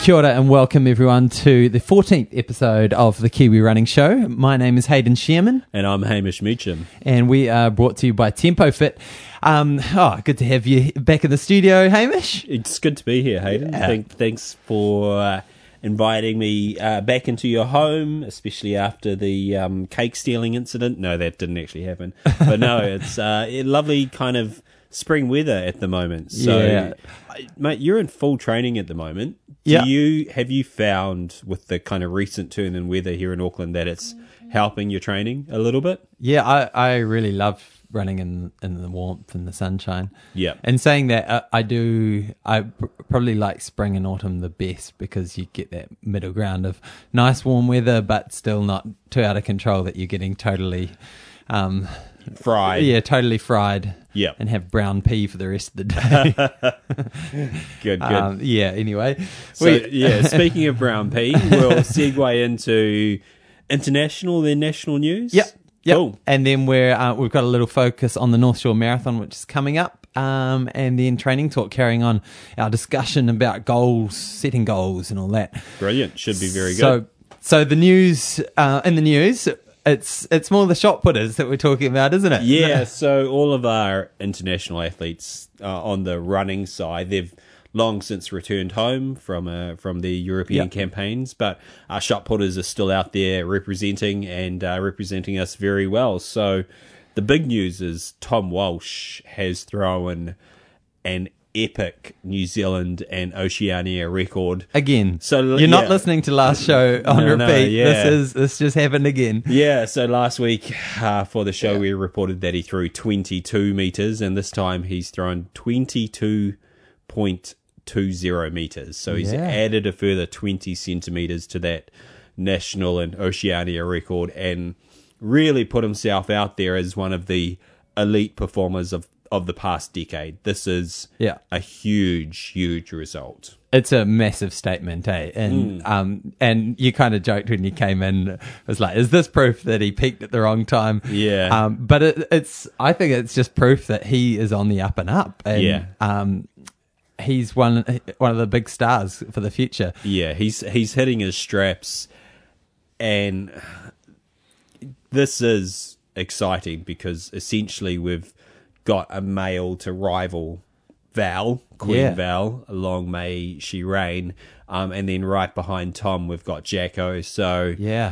Kia ora and welcome everyone to the 14th episode of the Kiwi Running Show. My name is Hayden Shearman. And I'm Hamish Meacham. And we are brought to you by Tempo Fit. Good to have you back in the studio, Hamish. It's good to be here, Hayden. Thanks for inviting me back into your home, especially after the cake stealing incident. No, that didn't actually happen. But no, it's lovely kind of spring weather at the moment. So, mate, you're in full training at the moment. Have you found with the kind of recent turn in weather here in Auckland that it's helping your training a little bit? Yeah, I really love running in the warmth and the sunshine. Yeah. And saying that, I probably like spring and autumn the best because you get that middle ground of nice warm weather, but still not too out of control that you're getting totally fried. Yeah, totally fried. Yeah. And have brown pea for the rest of the day. Good. Anyway. Speaking of brown pea, we'll segue into international, then national news. Yep. Cool. And then we've got a little focus on the North Shore Marathon, which is coming up. And then training talk, carrying on our discussion about goals, setting goals and all that. Brilliant. Should be very good. So the news, in the news, it's more the shot putters that we're talking about, isn't it? Yeah, so all of our international athletes on the running side, they've long since returned home from the European campaigns, but our shot putters are still out there representing us very well. So the big news is Tom Walsh has thrown an epic New Zealand and Oceania record again. So you're not listening to last show on repeat. No, This just happened again. Yeah. So last week for the show, we reported that he threw 22 meters, and this time he's thrown 22.20 meters. So he's added a further 20 centimeters to that national and Oceania record, and really put himself out there as one of the elite performers of the past decade. This is a huge result. It's a massive statement, eh? And you kind of joked when you came in. It was like, is this proof that he peaked at the wrong time? Yeah. But I think it's just proof that he is on the up and up. And, he's one of the big stars for the future. Yeah, he's hitting his straps, and this is exciting because essentially we've got a male to rival Val, Queen Val, long may she reign, and then right behind Tom we've got Jacko. So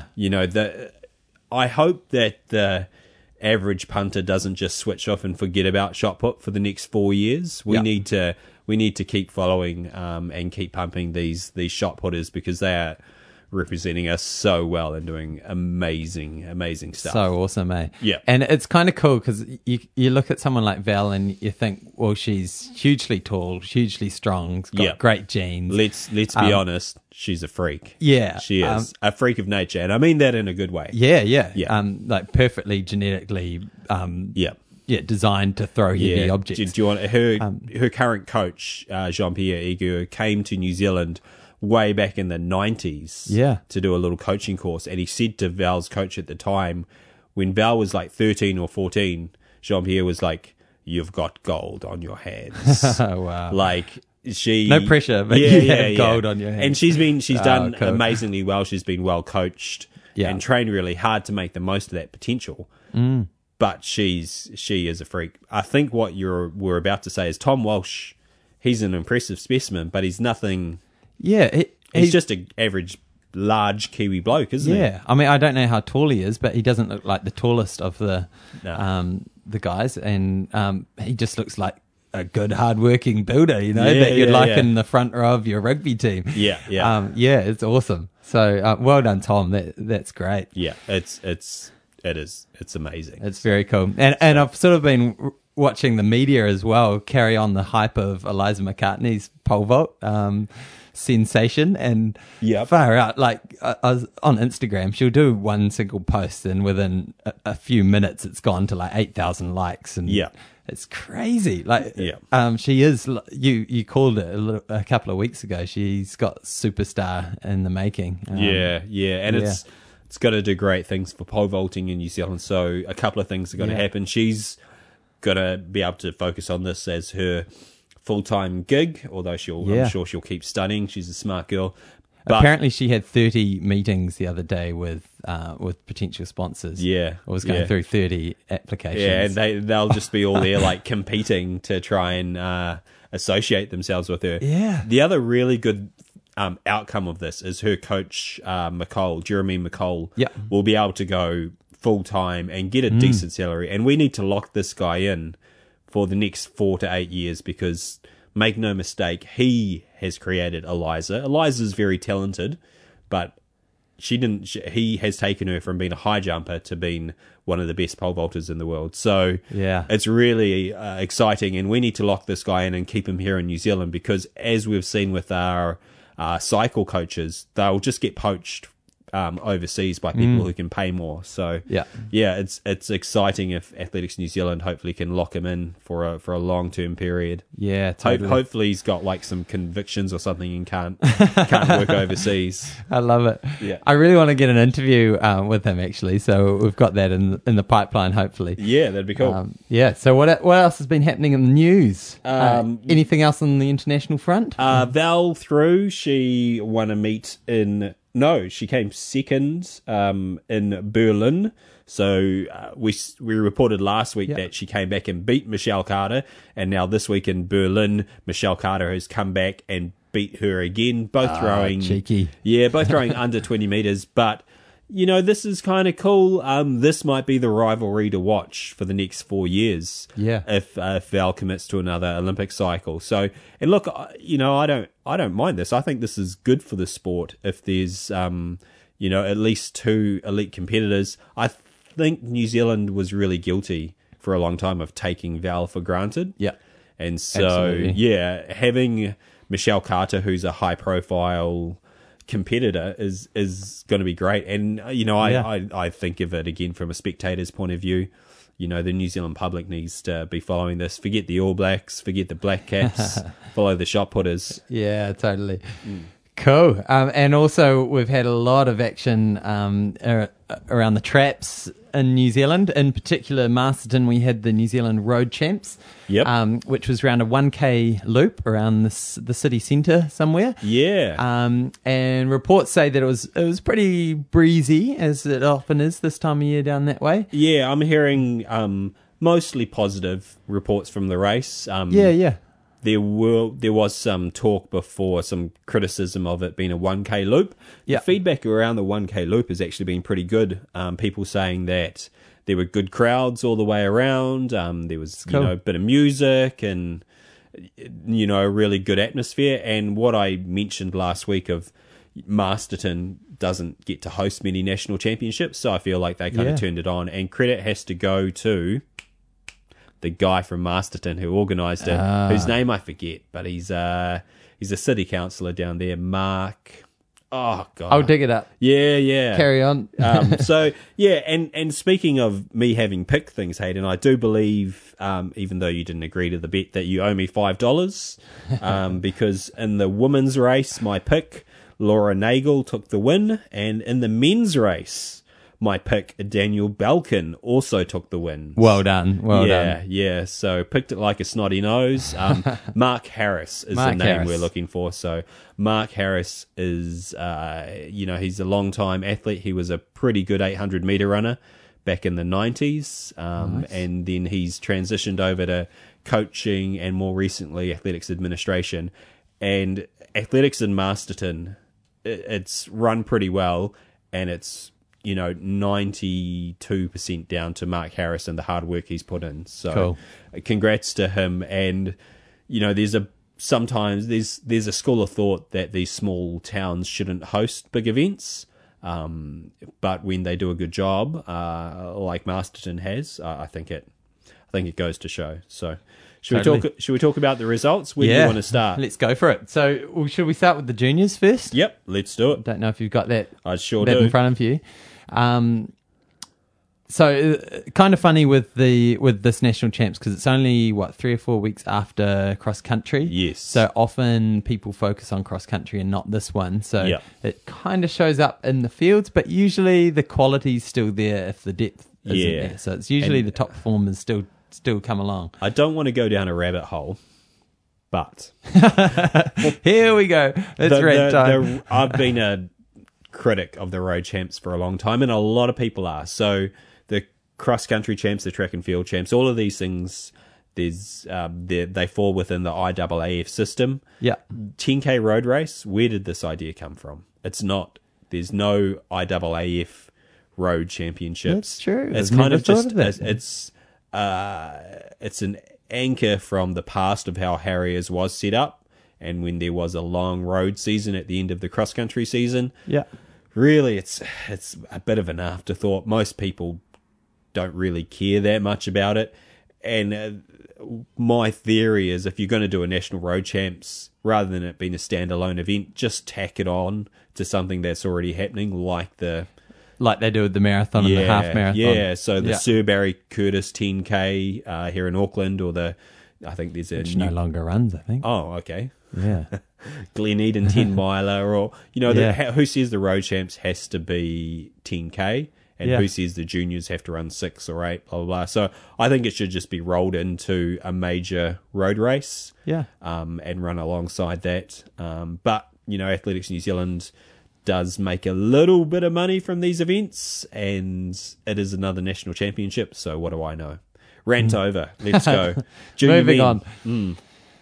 I hope that the average punter doesn't just switch off and forget about shot put for the next 4 years. We need to keep following and keep pumping these shot putters because they are representing us so well and doing amazing stuff. So awesome, eh? Yeah. And it's kind of cool because you look at someone like Val and you think, well, she's hugely tall, hugely strong, got great genes. Let's be honest, she's a freak. Yeah. She is a freak of nature, and I mean that in a good way. Yeah. Like perfectly genetically designed to throw heavy objects. Do you want her current coach, Jean-Pierre Egu, came to New Zealand way back in the 90s to do a little coaching course, and he said to Val's coach at the time, when Val was like 13 or 14, Jean-Pierre was like, you've got gold on your hands. Oh, wow. Like, no pressure, but you have gold on your hands. And she's done amazingly well. She's been well coached and trained really hard to make the most of that potential. But she is a freak. I think what we're about to say is Tom Walsh, he's an impressive specimen, but he's nothing. Yeah, he's just an average large Kiwi bloke, isn't he? Yeah, I mean, I don't know how tall he is, but he doesn't look like the tallest of the guys, and he just looks like a good, hard-working builder, that you'd like in the front row of your rugby team. Yeah. It's awesome. So well done, Tom. That's great. Yeah, it is. It's amazing. It's very cool. And I've sort of been watching the media as well carry on the hype of Eliza McCartney's pole vault sensation, and far out. Like I was on Instagram, she'll do one single post, and within a few minutes, it's gone to like 8,000 likes, and it's crazy. Like she is. You called it a couple of weeks ago. She's got superstar in the making. And it's going to do great things for pole vaulting in New Zealand. So a couple of things are going to happen. She's going to be able to focus on this as her full-time gig, although I'm sure she'll keep studying. She's a smart girl. But apparently she had 30 meetings the other day with potential sponsors. Yeah. Or was going through 30 applications. Yeah, and they'll just be all there like competing to try and associate themselves with her. Yeah. The other really good outcome of this is her coach, Jeremy McCall, will be able to go full-time and get a decent salary. And we need to lock this guy in for the next 4 to 8 years because, make no mistake, he has created Eliza. Eliza's very talented, but he has taken her from being a high jumper to being one of the best pole vaulters in the world. So it's really exciting, and we need to lock this guy in and keep him here in New Zealand because, as we've seen with our cycle coaches, they'll just get poached overseas by people who can pay more. So it's exciting if Athletics New Zealand hopefully can lock him in for a long-term period. Yeah, totally. Hopefully he's got like some convictions or something and can't work overseas. I love it. Yeah, I really want to get an interview with him actually. So we've got that in the pipeline. Hopefully. Yeah, that'd be cool. So what else has been happening in the news? Anything else on the international front? Val through. She won a meet in. No, she came second in Berlin. So we reported last week that she came back and beat Michelle Carter, and now this week in Berlin, Michelle Carter has come back and beat her again. Both throwing cheeky, both throwing under 20 meters. But this is kind of cool. This might be the rivalry to watch for the next 4 years. Yeah, if Val commits to another Olympic cycle. So, and look, I don't mind this. I think this is good for the sport if there's at least 2 elite competitors. I think New Zealand was really guilty for a long time of taking Val for granted. Yeah, and so absolutely. Having Michelle Carter, who's a high profile competitor, is going to be great. And I think of it again from a spectator's point of view. The New Zealand public needs to be following this. Forget the All Blacks, forget the Black Caps, follow the shot putters. Yeah, totally. Cool. And also we've had a lot of action around the traps in New Zealand. In particular, Masterton, we had the New Zealand Road Champs, which was around a 1K loop around the city centre somewhere. Yeah. And reports say that it was pretty breezy, as it often is this time of year down that way. Yeah, I'm hearing mostly positive reports from the race. There was some talk before, some criticism of it being a 1K loop. The feedback around the 1K loop has actually been pretty good. People saying that there were good crowds all the way around. There was a bit of music and a really good atmosphere. And what I mentioned last week of Masterton doesn't get to host many national championships, so I feel like they kind of turned it on. And credit has to go to the guy from Masterton who organised it, whose name I forget, but he's a city councillor down there, Mark. Oh God, I'll dig it up. Yeah. Carry on. And speaking of me having picked things, Hayden, I do believe, even though you didn't agree to the bet, that you owe me $5, because in the women's race, my pick, Laura Nagel, took the win, and in the men's race, my pick, Daniel Belkin, also took the win. Well done. Well done. Yeah. So picked it like a snotty nose. Mark Harris is the name we're looking for. So Mark Harris is, he's a long-time athlete. He was a pretty good 800-meter runner back in the 90s. And then he's transitioned over to coaching and more recently athletics administration. And athletics in Masterton, it's run pretty well, and it's 92% down to Mark Harris and the hard work he's put in. So congrats to him. And, there's a school of thought that these small towns shouldn't host big events. But when they do a good job, like Masterton has, I think it goes to show. So should we talk about the results? Where do you want to start? Let's go for it. So should we start with the juniors first? Yep, let's do it. Don't know if you've got that. I sure do. In front of you. So kind of funny with this national champs because it's only 3 or 4 weeks after cross country. Yes. So often people focus on cross country and not this one. So it kind of shows up in the fields, but usually the quality's still there if the depth isn't there. So it's usually the top performers still come along. I don't want to go down a rabbit hole, But here we go. It's red time. I've been a critic of the road champs for a long time, and a lot of people are. So the cross-country champs, the track and field champs, all of these things, they fall within the IAAF system. Yeah. 10K road race, where did this idea come from? It's not. There's no IAAF road championships. That's true. It's I've kind never of just thought of it. it's an anchor from the past of how Harriers was set up, and when there was a long road season at the end of the cross country season. Yeah. Really, it's a bit of an afterthought. Most people don't really care that much about it, and my theory is if you're going to do a national road champs, rather than it being a standalone event, just tack it on to something that's already happening, like they do with the marathon and the half marathon. Yeah, so the Sir Barry Curtis 10K here in Auckland, or I think there's which no longer runs, I think. Oh, okay. Yeah. Glen Eden 10 miler, or who says the road champs has to be 10K, and who says the juniors have to run 6 or 8, blah blah blah. So I think it should just be rolled into a major road race, and run alongside that. But Athletics New Zealand does make a little bit of money from these events, and it is another national championship. So what do I know? Rant over. Let's go. Moving on.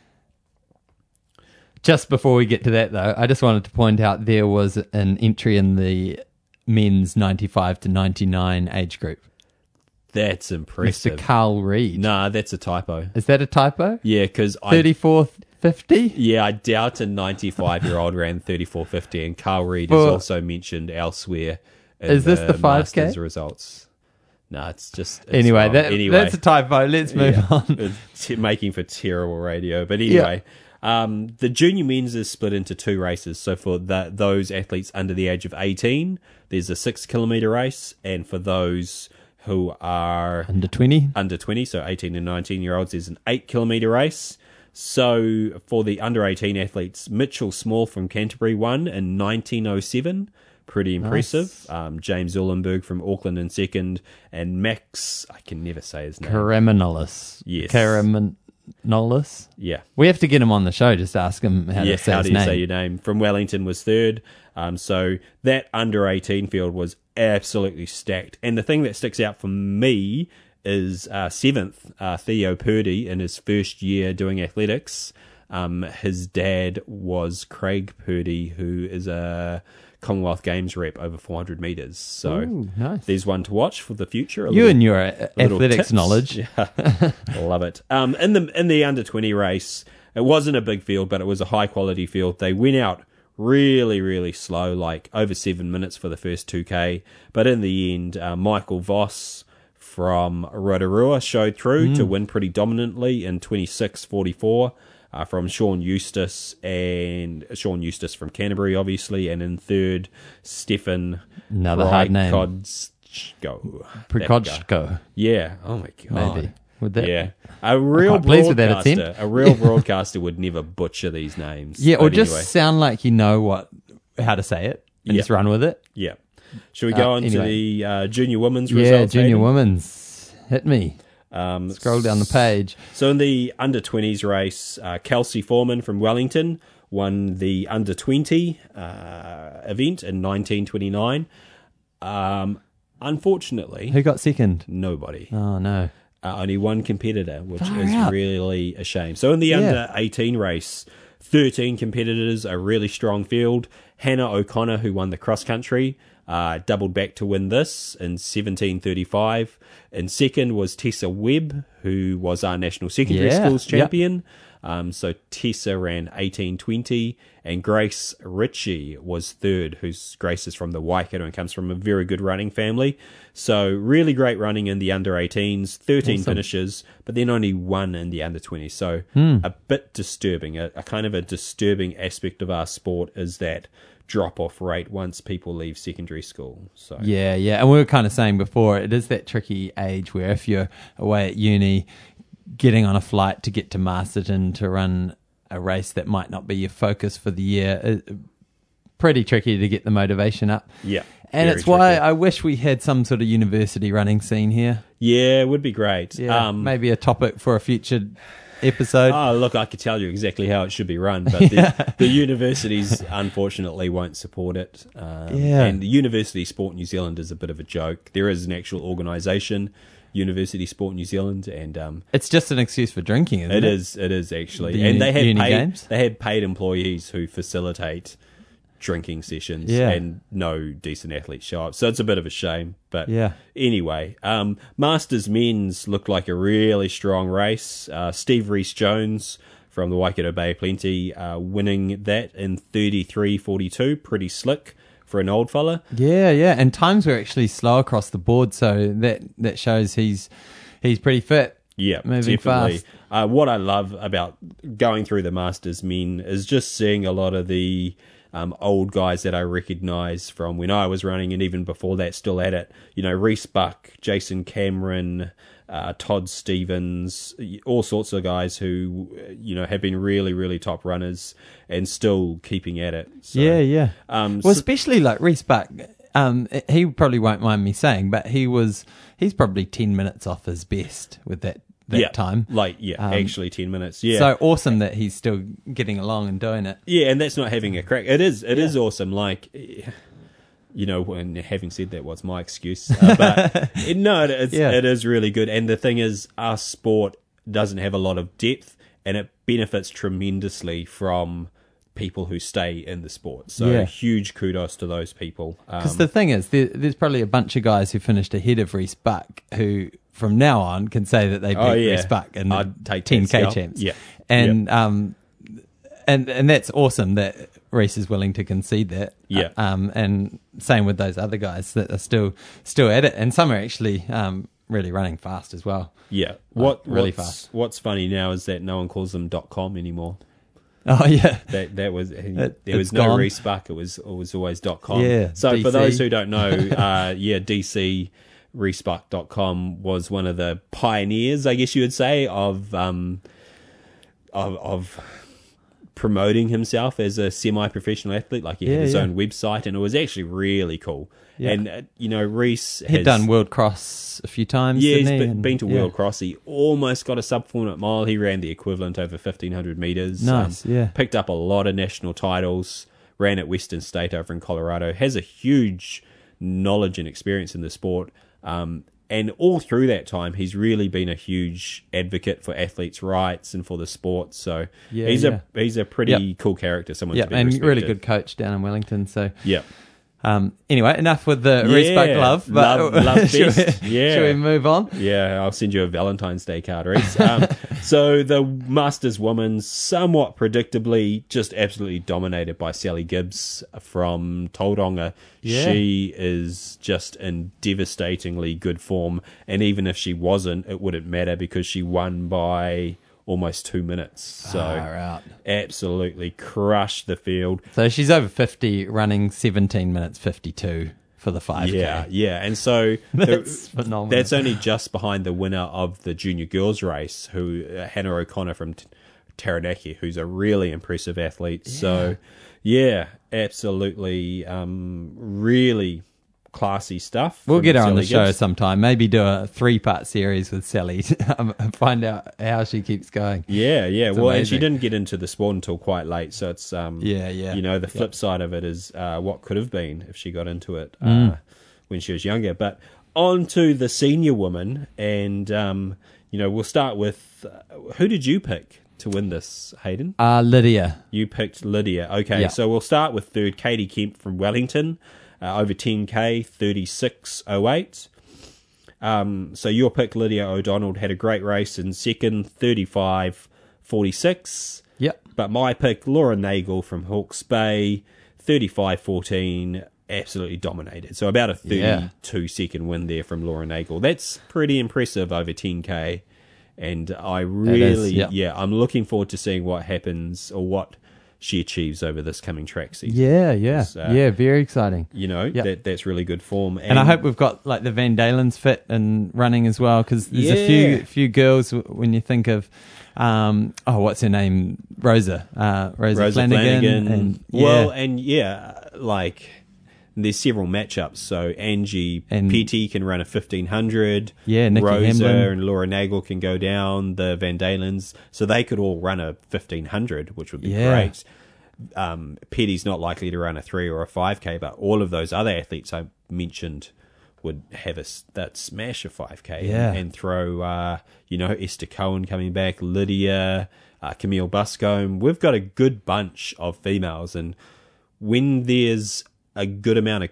Just before we get to that, though, I just wanted to point out there was an entry in the men's 95 to 99 age group. That's impressive. Mr. Carl Reid. Nah, that's a typo. Is that a typo? Yeah, because 34.50? Yeah, I doubt a 95-year-old ran 34.50, and Carl Reid is also mentioned elsewhere in is this the 5K? Masters results. No, it's anyway, that's a typo. Let's move on. It's making for terrible radio. But anyway, the junior men's is split into 2 races. So for those athletes under the age of 18, there's a 6-kilometre race. And for those who are under 20, so 18 and 19-year-olds, there's an 8-kilometre race. So for the under 18 athletes, Mitchell Small from Canterbury won in 1907. Pretty impressive. Nice. James Uhlenberg from Auckland in second, and Max, I can never say his name. Karamanolis. Yes. Karamanolis. Yeah. We have to get him on the show, just ask him how to say his name. How do you say your name? From Wellington was third. So that under 18 field was absolutely stacked. And the thing that sticks out for me is 7th, Theo Purdy, in his first year doing athletics. His dad was Craig Purdy, who is a Commonwealth Games rep over 400 metres. So nice. There's one to watch for the future. And your athletics tips. Knowledge. Yeah. Love it. In the under 20 race, it wasn't a big field, but it was a high quality field. They went out really, really slow, like over 7 minutes for the first 2K. But in the end, Michael Voss from Rotorua showed through to win pretty dominantly in 26:44. From Sean Eustace from Canterbury, obviously, and in third, Stefan Prikodsko. Yeah. Oh my god. Maybe. Would that? Yeah. A real broadcaster would never butcher these names. Yeah, or just sound like you know how to say it and just run with it. Yeah. Should we go on to the junior women's results? Yeah, junior women's. Hit me. Scroll down the page. So in the under-20s race, Kelsey Foreman from Wellington won the under-20 event in 1929. Unfortunately... Who got second? Nobody. Oh, no. Only one competitor, which is really a shame. So in the under-18 race, 13 competitors, a really strong field. Hannah O'Connor, who won the cross-country, doubled back to win this in 17:35. In second was Tessa Webb, who was our national secondary schools champion. So Tessa ran 18:20, and Grace Ritchie was third. Grace is from the Waikato and comes from a very good running family. So really great running in the under-18s, 13 finishes, but then only one in the under-20s. So a bit disturbing. A kind of a disturbing aspect of our sport is that drop-off rate once people leave secondary school. So yeah, and we were kind of saying before, it is that tricky age where if you're away at uni, getting on a flight to get to Masterton to run a race that might not be your focus for the year, is pretty tricky to get the motivation up. Yeah. And it's why I wish we had some sort of university running scene here. Yeah, it would be great. Yeah, maybe a topic for a future episode. Oh, look, I could tell you exactly how it should be run, but the universities unfortunately won't support it. And the University Sport New Zealand is a bit of a joke. There is an actual organisation, University Sport New Zealand, and it's just an excuse for drinking, isn't it? It is actually. And they had paid employees who facilitate drinking sessions, and no decent athletes show up. So it's a bit of a shame. But anyway, Masters Men's looked like a really strong race. Steve Rees-Jones from the Waikato Bay Plenty winning that in 33.42. Pretty slick for an old fella. Yeah, and times were actually slow across the board, so that shows he's pretty fit. Yeah, moving definitely. fast. What I love about going through the Masters Men is just seeing a lot of the old guys that I recognise from when I was running, and even before that, still at it. You know, Reese Buck, Jason Cameron, Todd Stevens, all sorts of guys who, you know, have been really, really top runners and still keeping at it. So, especially like Reese Buck. He probably won't mind me saying, but he's probably 10 minutes off his best with that time. Actually 10 minutes. Yeah. So awesome that he's still getting along and doing it. Yeah, and that's not having a crack. It is awesome. Like, you know, when having said that, what's my excuse? But it is really good. And the thing is, our sport doesn't have a lot of depth, and it benefits tremendously from people who stay in the sport. So huge kudos to those people. Because the thing is, there's probably a bunch of guys who finished ahead of Reese Buck who, from now on, can say that they beat Reese Buck in the 10K champs. Yeah. And and that's awesome that Reese is willing to concede that. Yeah. And same with those other guys that are still at it, and some are actually really running fast as well. Yeah. Fast. What's funny now is that no one calls them .com anymore. Oh yeah, there was no gone. Reese Buck. It was always .com. Yeah. So DC. For those who don't know, DC Reesbuck.com was one of the pioneers, I guess you would say, of promoting himself as a semi-professional athlete. Like he had his own website, and it was actually really cool. Yeah. And you know, Reese had done World Cross a few times. Yeah, he's been to World Cross. He almost got a sub-4-minute mile. He ran the equivalent over 1,500 meters. Nice. Picked up a lot of national titles. Ran at Western State over in Colorado. Has a huge knowledge and experience in the sport. And all through that time, he's really been a huge advocate for athletes' rights and for the sport. So he's a pretty cool character. Someone to be and respected. Really good coach down in Wellington. So Anyway, enough with the Reese Buck love. But love should best. we move on? Yeah, I'll send you a Valentine's Day card, Reese. So the Masters women, somewhat predictably, just absolutely dominated by Sally Gibbs from Tauranga. Yeah. She is just in devastatingly good form, and even if she wasn't, it wouldn't matter because she won by almost 2 minutes. So absolutely crushed the field. So she's over 50, running 17 minutes 52 for the 5K. Yeah. And so that's phenomenal. That's only just behind the winner of the junior girls race, who Hannah O'Connor from Taranaki, who's a really impressive athlete. So absolutely really classy stuff. We'll get her on the show Gibbs. sometime. Maybe do a 3-part series with Sally and find out how she keeps going. Yeah. It's well, amazing. and she didn't get into the sport until quite late, so it's You know, the flip side of it is what could have been if she got into it when she was younger. But on to the senior woman, and we'll start with who did you pick to win this, Hayden? Lydia. You picked Lydia. Okay, so we'll start with third, Katie Kemp from Wellington. Over 10K, 36.08. So your pick, Lydia O'Donnell, had a great race in second, 35.46. Yep. But my pick, Laura Nagel from Hawke's Bay, 35.14, absolutely dominated. So about a 32-second win there from Laura Nagel. That's pretty impressive over 10K. And I really, I'm looking forward to seeing what happens or what she achieves over this coming track season. Yeah, very exciting. That's really good form. And I hope we've got like the Van Dalen's fit and running as well, because there's a few girls when you think of, what's her name? Rosa Flanagan. And And there's several matchups. So Angie Petty can run a 1500. Yeah, Nikki Rosa Hamlin. and Laura Nagel can go down. The Van Dalens. So they could all run a 1500, which would be great. Petty's not likely to run a 3 or a 5K, but all of those other athletes I mentioned would have that smash a 5K and throw, Esther Cohen coming back, Lydia, Camille Buscombe. We've got a good bunch of females, and when there's a good amount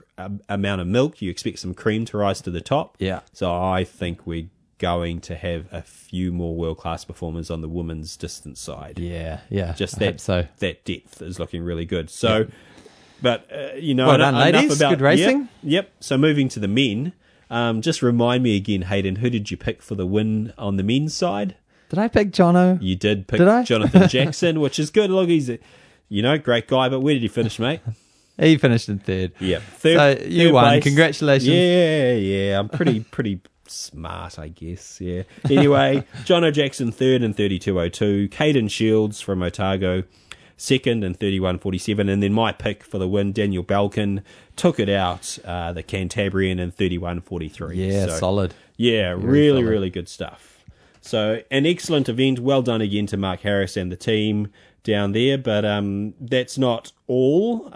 of milk, you expect some cream to rise to the top. Yeah. So I think we're going to have a few more world-class performers on the women's distance side. Yeah. Just that depth is looking really good. So, but, well done, ladies. Good racing. Yep. So moving to the men, just remind me again, Hayden, who did you pick for the win on the men's side? Did I pick Jono? You did pick Jonathan Jackson, which is good. Look, he's a great guy, but where did he finish, mate? He finished in third. Yeah. So you won. Place. Congratulations. Yeah. I'm pretty smart, I guess. Yeah. Anyway, Jono Jackson third in 32.02. Caden Shields from Otago second in 31.47. And then my pick for the win, Daniel Balkin, took it out, the Cantabrian in 31.43. Yeah, solid. Yeah, really good stuff. So an excellent event. Well done again to Mark Harris and the team down there. But that's not all.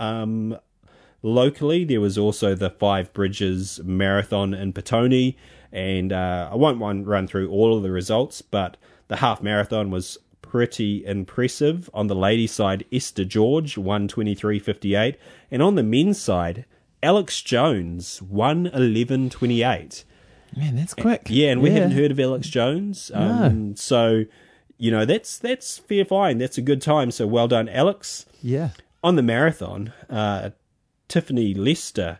Locally, there was also the Five Bridges Marathon in Petone. And I won't run through all of the results, but the half marathon was pretty impressive. On the ladies' side, Esther George won 23.58. And on the men's side, Alex Jones won 11.28. Man, that's quick. And we haven't heard of Alex Jones. No. So, that's fair fine. That's a good time. So well done, Alex. Yeah. On the marathon, Tiffany Lester,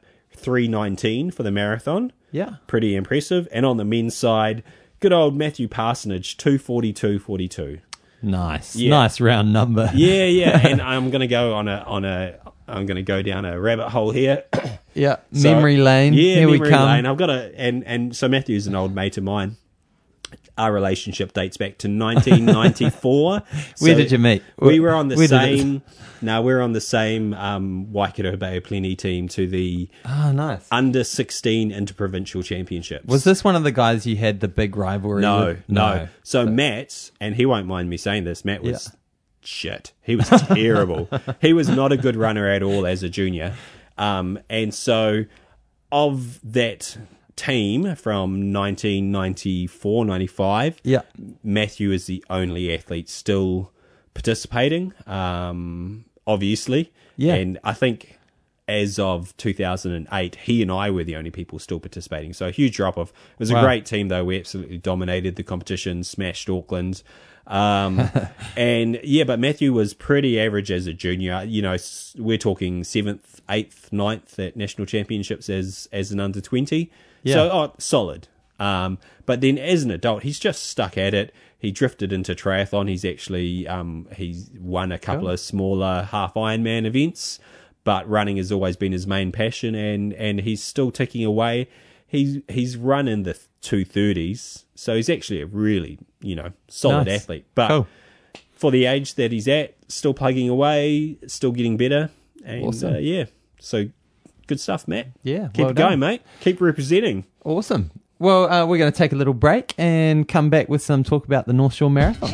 3:19 for the marathon. Yeah. Pretty impressive. And on the men's side, good old Matthew Parsonage, 2:42.42. Nice. Yeah. Nice round number. Yeah. And I'm going to go I'm going to go down a rabbit hole here. Yeah. Memory lane. Yeah, here memory we come. lane. I've got and so Matthew's an old mate of mine. Our relationship dates back to 1994. Where did you meet? We were on the same. No, we're on the same Waikato Bay Plenty team to the nice under 16 interprovincial championships. Was this one of the guys you had the big rivalry with? No. So Matt, and he won't mind me saying this, Matt was shit. He was terrible. He was not a good runner at all as a junior. And so of that team from 1994-95, Matthew is the only athlete still participating, obviously. Yeah. And I think as of 2008, he and I were the only people still participating. So a huge drop-off. It was a great team, though. We absolutely dominated the competition, smashed Auckland. But Matthew was pretty average as a junior. We're talking 7th, 8th, 9th at national championships as an under 20. Yeah. So solid. But then as an adult, he's just stuck at it. He drifted into triathlon. He's actually he's won a couple of smaller half Ironman events, but running has always been his main passion, and he's still ticking away. He's run in the 2:30s, so he's actually a really solid athlete. But for the age that he's at, still plugging away, still getting better, and awesome. So good stuff, Matt. Yeah, keep it going, mate. Keep representing. Awesome. Well, we're going to take a little break and come back with some talk about the North Shore Marathon.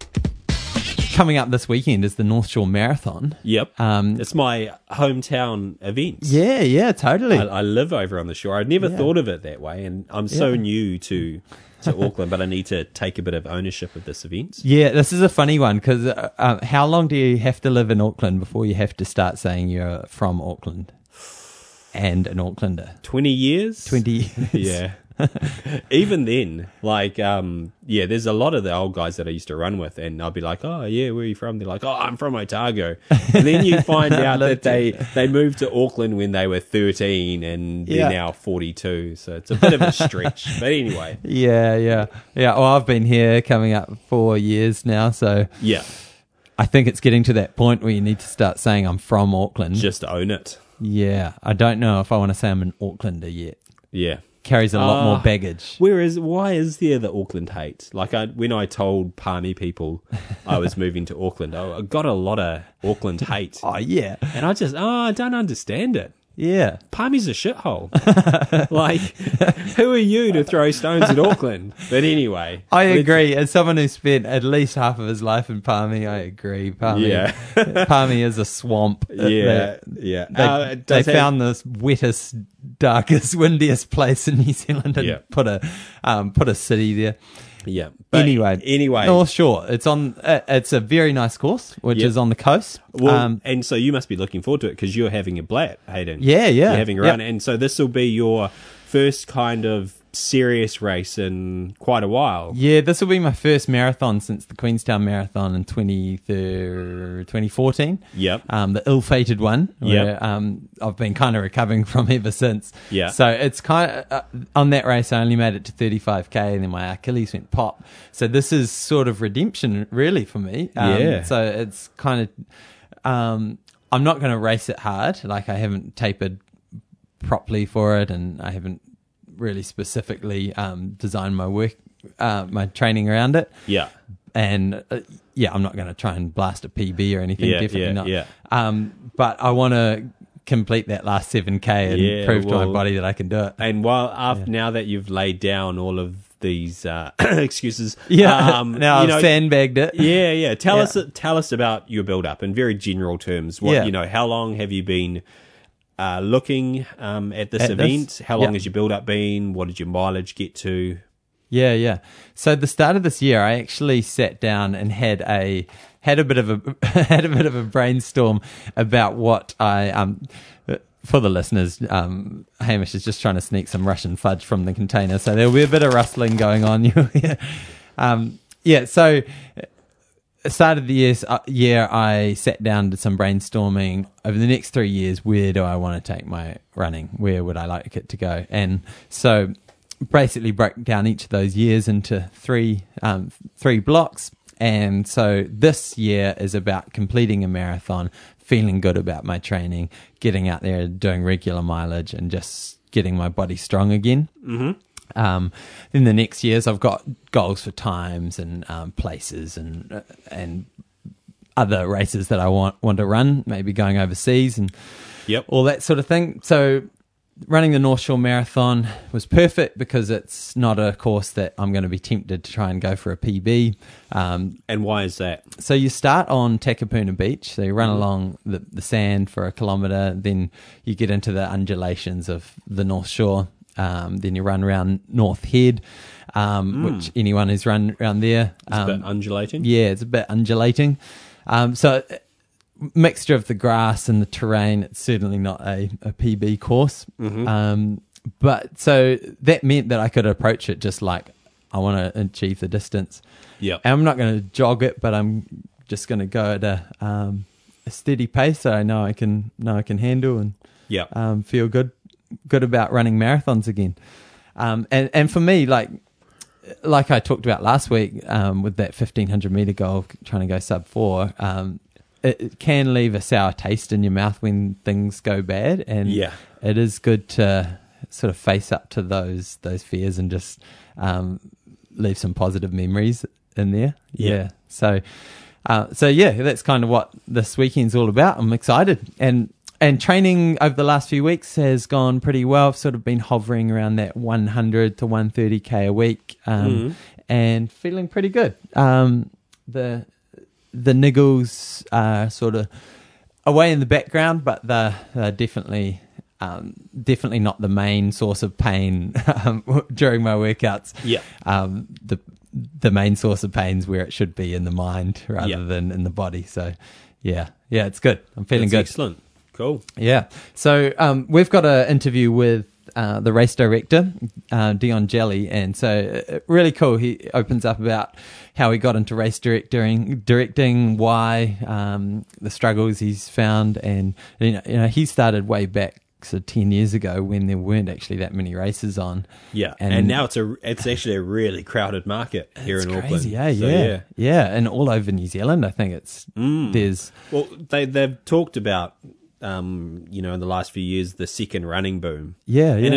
Coming up this weekend is the North Shore Marathon. Yep. It's my hometown event. Yeah, totally. I live over on the shore. I'd never thought of it that way, and I'm so new to Auckland, but I need to take a bit of ownership of this event. Yeah, this is a funny one because how long do you have to live in Auckland before you have to start saying you're from Auckland and an Aucklander? 20 years? 20 years. Yeah. Even then, there's a lot of the old guys that I used to run with, and I'll be like, oh yeah, where are you from? They're like, oh, I'm from Otago. And then you find out that they moved to Auckland when they were 13 and they're now 42, so it's a bit of a stretch. But anyway. Yeah. Well, I've been here coming up 4 years now, so yeah, I think it's getting to that point where you need to start saying I'm from Auckland. Just own it. Yeah, I don't know if I want to say I'm an Aucklander yet. Yeah. Carries a lot more baggage. Why is there the Auckland hate? When I told Palmy people I was moving to Auckland, I got a lot of Auckland hate. Oh, yeah. And I don't understand it. Yeah. Palmy's a shithole. Like, who are you to throw stones at Auckland? But anyway. I agree. As someone who spent at least half of his life in Palmy, I agree. Palmy is a swamp. Yeah. They found the wettest, darkest, windiest place in New Zealand and put a city there. Yeah. But anyway, North Shore. It's a very nice course, which is on the coast. Well, and so you must be looking forward to it because you're having a blat, Hayden. Yeah. You're having a run, and so this will be your first kind of serious race in quite a while. Yeah, this will be my first marathon since the Queenstown Marathon in 2014. Yep. The ill-fated one, where I've been kind of recovering from ever since. Yeah. So it's kind of, on that race, I only made it to 35k, and then my Achilles went pop. So this is sort of redemption, really, for me. So it's kind of, I'm not going to race it hard. Like, I haven't tapered properly for it, and I haven't really specifically designed my work, my training around it. Yeah. And I'm not going to try and blast a PB or anything. Definitely not. Yeah. But I want to complete that last 7k and prove to my body that I can do it. And now that you've laid down all of these excuses, now I've sandbagged it. Yeah. Tell us about your build up in very general terms. How long have you been looking at this event? How long has your build up been? What did your mileage get to? Yeah. So the start of this year, I actually sat down and had a bit of a brainstorm about what I for the listeners, Hamish is just trying to sneak some Russian fudge from the container, so there'll be a bit of rustling going on. So at the start of the year, I sat down, did some brainstorming over the next 3 years. Where do I want to take my running? Where would I like it to go? And so basically broke down each of those years into three blocks. And so this year is about completing a marathon, feeling good about my training, getting out there, doing regular mileage, and just getting my body strong again. Mm-hmm. In the next years, I've got goals for times and places and other races that I want to run, maybe going overseas and all that sort of thing. So running the North Shore Marathon was perfect because it's not a course that I'm going to be tempted to try and go for a PB. And why is that? So you start on Takapuna Beach, so you run along the sand for 1 kilometre, then you get into the undulations of the North Shore. Then you run around North Head, which anyone who's run around there. It's a bit undulating? Yeah, it's a bit undulating. So mixture of the grass and the terrain. It's certainly not a PB course. Mm-hmm. But so that meant that I could approach it just like I want to achieve the distance. Yeah. And I'm not going to jog it, but I'm just going to go at a steady pace that I know I can handle and feel good about running marathons again. And for me, like I talked about last week, with that 1500 meter goal, trying to go sub 4, it can leave a sour taste in your mouth when things go bad. And it is good to sort of face up to those fears and just leave some positive memories in there. Yeah. So that's kind of what this weekend's all about. I'm excited. And training over the last few weeks has gone pretty well. I've sort of been hovering around that 100 to 130k a week, and feeling pretty good. The niggles are sort of away in the background, but they're definitely not the main source of pain during my workouts. Yeah. The main source of pain is where it should be, in the mind rather than in the body. So yeah, it's good. I'm feeling good. Excellent. Cool. Yeah. So we've got an interview with the race director, Dion Jelly, and so really cool. He opens up about how he got into race directing, why, the struggles he's found, and he started way back. So 10 years ago, when there weren't actually that many races on, and now it's actually a really crowded market here in Auckland. Yeah, and all over New Zealand, I think they've talked about in the last few years the second running boom. And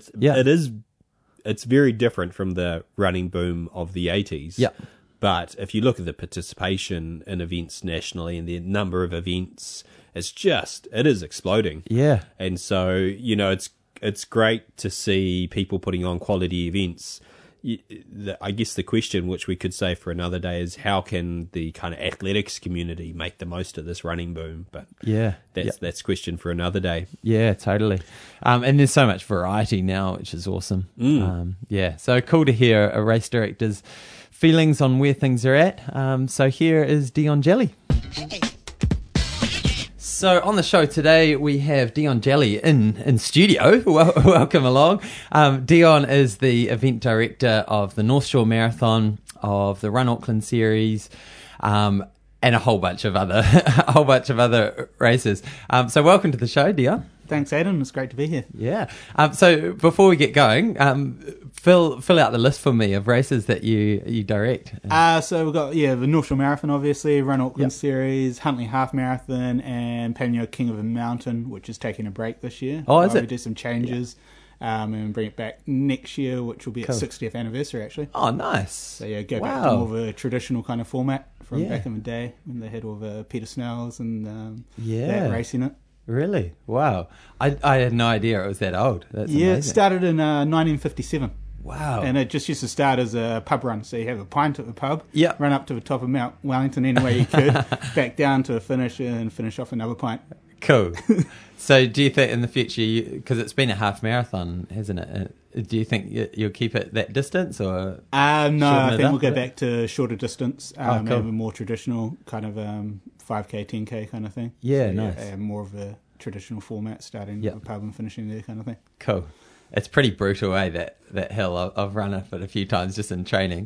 it's very different from the running boom of the 80s. Yeah. But if you look at the participation in events nationally and the number of events it is exploding. Yeah. And so, it's great to see people putting on quality events. I guess the question, which we could say for another day, is how can the kind of athletics community make the most of this running boom? But that's a question for another day. Yeah, totally. And there's so much variety now, which is awesome. So cool to hear a race director's feelings on where things are at. So here is Dion Jelly. So on the show today, we have Dion Jelly in studio. Welcome along. Dion is the event director of the North Shore Marathon, of the Run Auckland Series, and a whole bunch of other races. So welcome to the show, Dion. Thanks, Aidan. It's great to be here. Yeah. So before we get going, fill out the list for me of races that you direct. So we've got the North Shore Marathon, obviously, Run Auckland Series, Huntly Half Marathon, and Panmure King of the Mountain, which is taking a break this year. Oh, is it? We do some changes and bring it back next year, which will be its 60th anniversary, actually. Oh, nice. So go back to more of a traditional kind of format from back in the day when they had all the Peter Snells and that racing it. Really? Wow. I had no idea it was that old. That's amazing. It started in 1957. Wow. And it just used to start as a pub run. So you have a pint at the pub, Yep. run up to the top of Mount Wellington any way you could, back down to a finish and finish off another pint. Cool. So do you think in the future, because it's been a half marathon, hasn't it? Do you think you'll keep it that distance or? No, I think we'll go back to shorter distance cool. and a more traditional kind of 5K, 10K kind of thing. Yeah, nice. More of a traditional format, starting at the pub and finishing there kind of thing. Cool. It's pretty brutal, that hill. I've run it a few times just in training.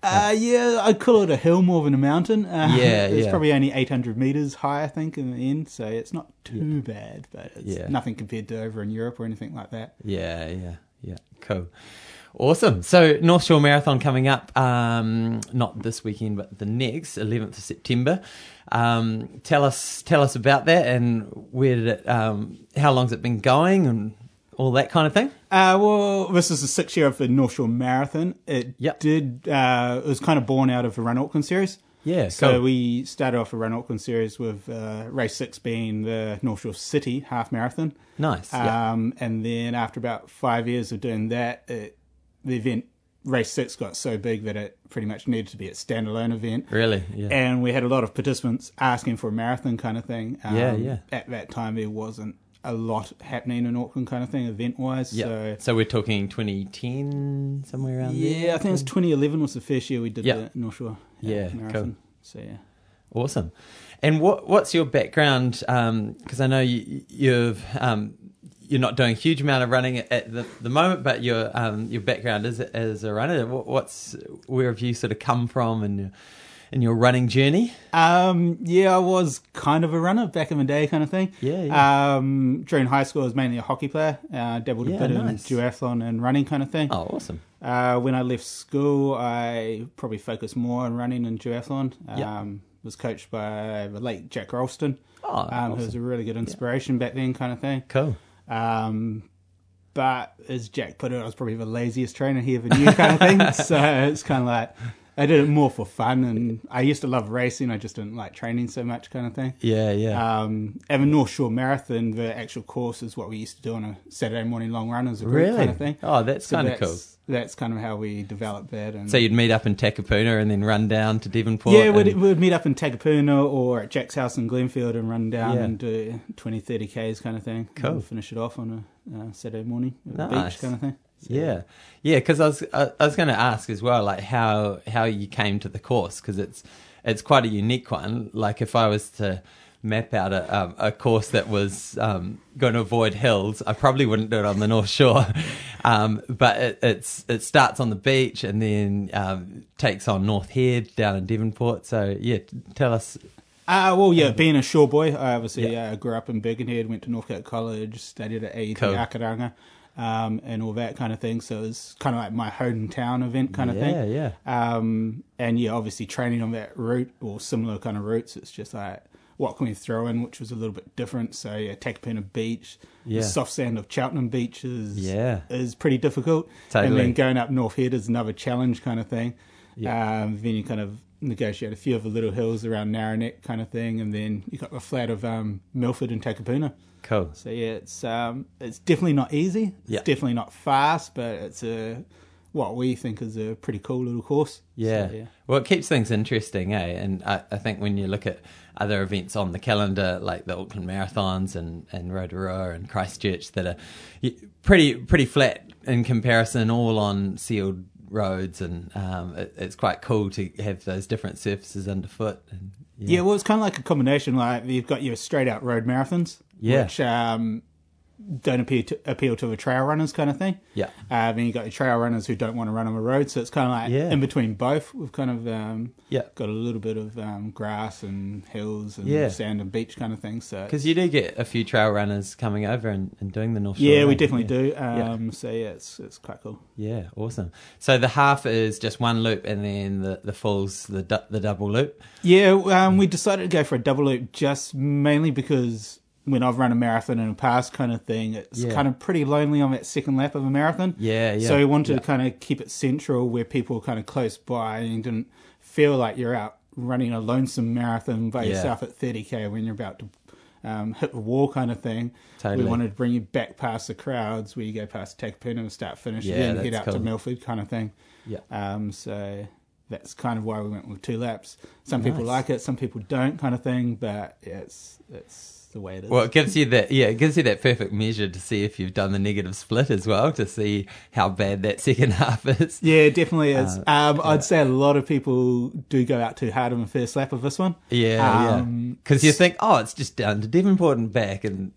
I'd call it a hill more than a mountain. It's probably only 800 metres high, I think, in the end, so it's not too bad, but it's nothing compared to over in Europe or anything like that. Yeah, cool. Awesome. So North Shore Marathon coming up, not this weekend, but the next, 11th of September. Tell us about that, and where did it, how long's it been going, and all that kind of thing? Well, this is the 6th year of the North Shore Marathon. It was kind of born out of the Run Auckland Series. Yeah, so cool. we started off the Run Auckland Series with race 6 being the North Shore City Half Marathon. Nice. And then after about 5 years of doing that, the event, race 6, got so big that it pretty much needed to be a standalone event. Really? Yeah. And we had a lot of participants asking for a marathon kind of thing. At that time, there wasn't a lot happening in Auckland kind of thing, event-wise. Yeah. So we're talking 2010, somewhere around there? Yeah, I think it was 2011 was the first year we did the North Shore Marathon. Cool. So, Awesome. And what's your background? Because I know you're not doing a huge amount of running at the moment, but your background is as a runner. Where have you sort of come from in your running journey? I was kind of a runner back in the day kind of thing. During high school, I was mainly a hockey player. Dabbled a bit in duathlon and running kind of thing. Oh, awesome. When I left school, I probably focused more on running and duathlon. Was coached by the late Jack Ralston, awesome. who was a really good inspiration back then kind of thing. Cool. But as Jack put it, I was probably the laziest trainer he ever knew kind of thing. So it's kind of like, I did it more for fun, and I used to love racing. I just didn't like training so much kind of thing. And the North Shore Marathon, the actual course is what we used to do on a Saturday morning long run as a group kind of thing. Oh, that's kind of cool. That's kind of how we developed that. And so you'd meet up in Takapuna and then run down to Devonport? Yeah, we'd meet up in Takapuna or at Jack's house in Glenfield and run down and do 20, 30 Ks kind of thing. Cool. And finish it off on a Saturday morning at the beach kind of thing. So, because I was going to ask as well, like how you came to the course, because it's quite a unique one. Like if I was to map out a course that was going to avoid hills, I probably wouldn't do it on the North Shore. But it starts on the beach and then takes on North Head down in Devonport. So tell us. Being a shore boy, I obviously grew up in Birkenhead, went to Northcote College, studied at AET Akaranga. And all that kind of thing. So it was kind of like my hometown event kind of thing. And obviously training on that route or similar kind of routes, it's just like, what can we throw in, which was a little bit different. So Takapuna Beach, the soft sand of Cheltenham Beach is pretty difficult. Totally. And then going up North Head is another challenge kind of thing. Then you kind of negotiate a few of the little hills around Narraneck kind of thing, and then you got the flat of Milford and Takapuna. Cool. So yeah, it's definitely not easy. Yeah. It's definitely not fast, but it's what we think is a pretty cool little course. Yeah. So, yeah. Well, it keeps things interesting, eh? And I think when you look at other events on the calendar, like the Auckland Marathons and Rotorua and Christchurch, that are pretty flat in comparison, all on sealed roads, and it's quite cool to have those different surfaces underfoot. And, yeah, well, it's kind of like a combination. Like you've got your straight out road marathons, which don't appeal to the trail runners kind of thing. Yeah. Then you got your trail runners who don't want to run on the road, so it's kind of like in between both. We've kind of got a little bit of grass and hills and sand and beach kind of thing. So because you do get a few trail runners coming over and doing the North Shore. Yeah, we definitely do. So yeah, it's quite cool. Yeah, awesome. So the half is just one loop, and then the full's the double loop. Yeah, we decided to go for a double loop just mainly because when I've run a marathon in the past kind of thing, it's kind of pretty lonely on that second lap of a marathon. Yeah. So we wanted to kind of keep it central where people are kind of close by and didn't feel like you're out running a lonesome marathon by yourself at 30k when you're about to hit the wall kind of thing. Totally. We wanted to bring you back past the crowds where you go past Takapuna and start finish, then head out to Milford kind of thing. Yeah. So that's kind of why we went with 2 laps. Some people like it, some people don't kind of thing, but it's the way it is. Well, it gives you that perfect measure to see if you've done the negative split as well, to see how bad that second half is. Yeah, it definitely is. I'd say a lot of people do go out too hard on the first lap of this one. Because you think, it's just down to Devonport and back, and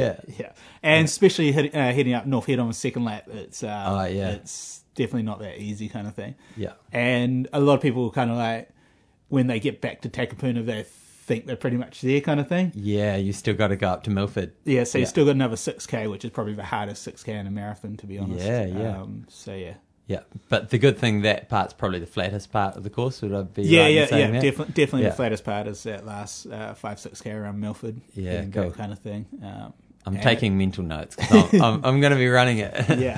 and especially heading up North Head on the second lap, it's definitely not that easy kind of thing. Yeah, and a lot of people kind of like when they get back to Takapuna, they think they're pretty much there kind of thing. Yeah, you still got to go up to Milford. Yeah, so you still got another 6k, which is probably the hardest 6k in a marathon, to be honest. Yeah, but the good thing, that part's probably the flattest part of the course. Would I be definitely the flattest part is that last 5-6k around Milford. Yeah, cool. That kind of thing. I'm taking mental notes because I'm going to be running it.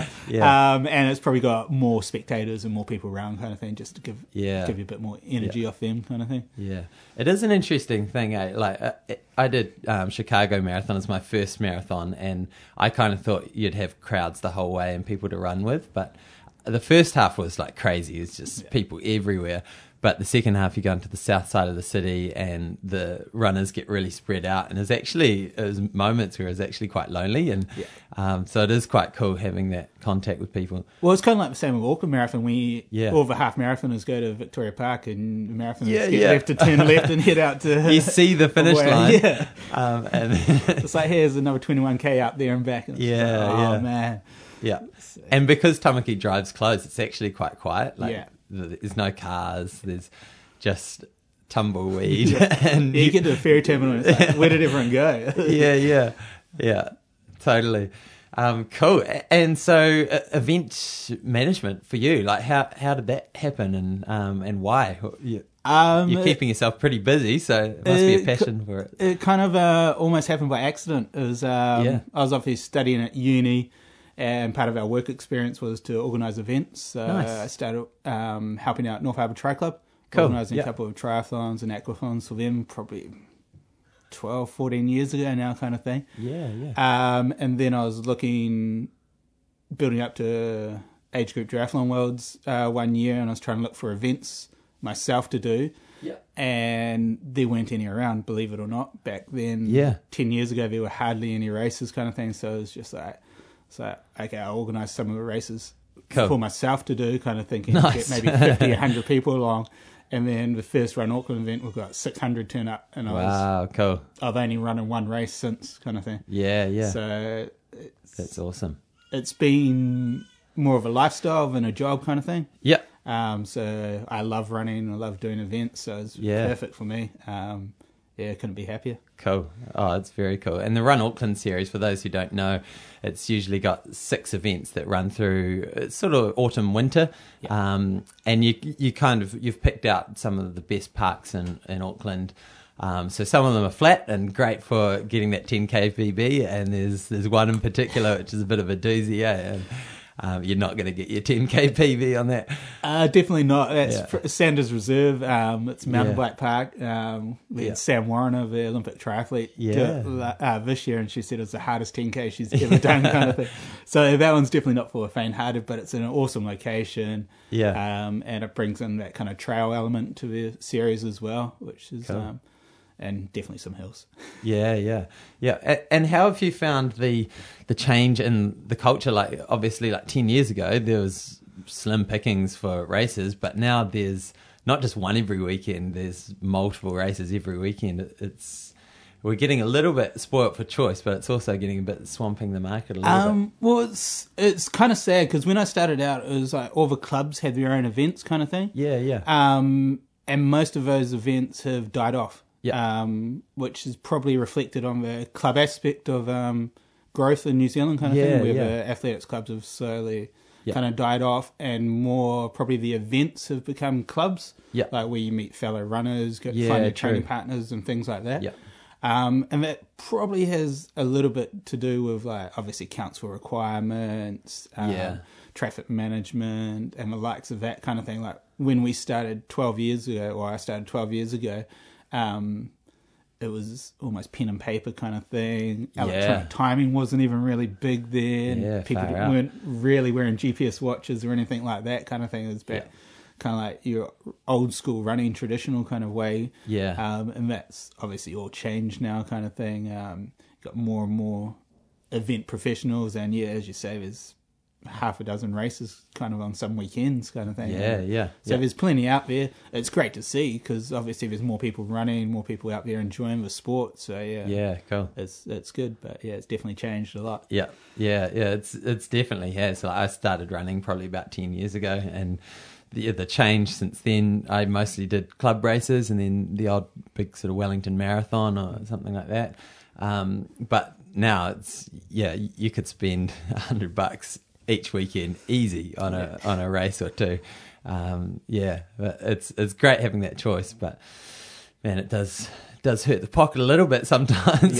And it's probably got more spectators and more people around kind of thing, just to give you a bit more energy off them kind of thing. Yeah, it is an interesting thing. Like I did Chicago Marathon as my first marathon, and I kind of thought you'd have crowds the whole way and people to run with, but the first half was like crazy. It's just people everywhere. But the second half, you go into the south side of the city and the runners get really spread out. And it was moments where it was actually quite lonely. And so it is quite cool having that contact with people. Well, it's kind of like the same with Auckland Marathon. All the half marathoners go to Victoria Park and the marathoners have to turn left and head out to... You see the finish line. Yeah. And it's like, here's another 21k up there and back. And man. Yeah. And because Tamaki Drive's closed, it's actually quite quiet. There's no cars. There's just tumbleweed. And you get to the ferry terminal and it's like, where did everyone go? Yeah, totally. Cool. And so event management for you, like how did that happen and why? You're keeping yourself pretty busy, so it must be a passion for it. It kind of almost happened by accident. It was, I was obviously studying at uni, and part of our work experience was to organise events. So I started helping out North Harbour Tri Club, organising a couple of triathlons and aquathons for them, probably 12, 14 years ago now kind of thing. And then I was building up to Age Group Triathlon Worlds 1 year, and I was trying to look for events myself to do. And there weren't any around, believe it or not. Back then, 10 years ago, there were hardly any races kind of thing. So it was just like... So, okay, I organised some of the races for myself to do, kind of thinking get maybe 50, 100 people along. And then the first Run Auckland event, we've got 600 turn up. And I've only run in one race since, kind of thing. Yeah. So that's awesome. It's been more of a lifestyle than a job kind of thing. So I love running, I love doing events, so it's perfect for me. Couldn't be happier. Cool. Oh, it's very cool. And the Run Auckland series, for those who don't know, it's usually got 6 events that run through sort of autumn, winter. And you've picked out some of the best parks in Auckland. So some of them are flat and great for getting that 10k PB, and there's one in particular which is a bit of a doozy, you're not going to get your 10K PB on that. Definitely not. That's Sanders Reserve. It's Mountain Bike Park. We had Sam Warner, the Olympic triathlete, do it, this year, and she said it was the hardest 10K she's ever done, kind of thing. So that one's definitely not for the faint-hearted, but it's in an awesome location. And it brings in that kind of trail element to the series as well, which is cool. And definitely some hills. Yeah. And how have you found the change in the culture? Like, obviously, like 10 years ago, there was slim pickings for races, but now there's not just one every weekend. There's multiple races every weekend. We're getting a little bit spoilt for choice, but it's also getting a bit swamping the market a little bit. Well, it's kind of sad because when I started out, it was like all the clubs had their own events, kind of thing. Yeah. And most of those events have died off. Yeah. Which is probably reflected on the club aspect of growth in New Zealand, kind of thing, where the athletics clubs have slowly kind of died off, and more probably the events have become clubs, like where you meet fellow runners, find your training partners and things like that. And that probably has a little bit to do with, like, obviously council requirements, traffic management, and the likes of that kind of thing. Like when we started 12 years ago, or I started 12 years ago, it was almost pen and paper kind of thing. Electronic timing wasn't even really big then. People weren't really wearing GPS watches or anything like that kind of thing. It was back kind of like your old school running traditional kind of way. And that's obviously all changed now kind of thing. Got more and more event professionals, and as you say, there's half a dozen races kind of on some weekends kind of thing. So there's plenty out there. It's great to see because obviously there's more people running, more people out there enjoying the sport. So cool. It's good, but it's definitely changed a lot. It's definitely has. So I started running probably about 10 years ago, and the change since then, I mostly did club races and then the odd big sort of Wellington Marathon or something like that. But now it's you could spend $100 each weekend easy on a race or two. But it's great having that choice, but man, it does hurt the pocket a little bit sometimes.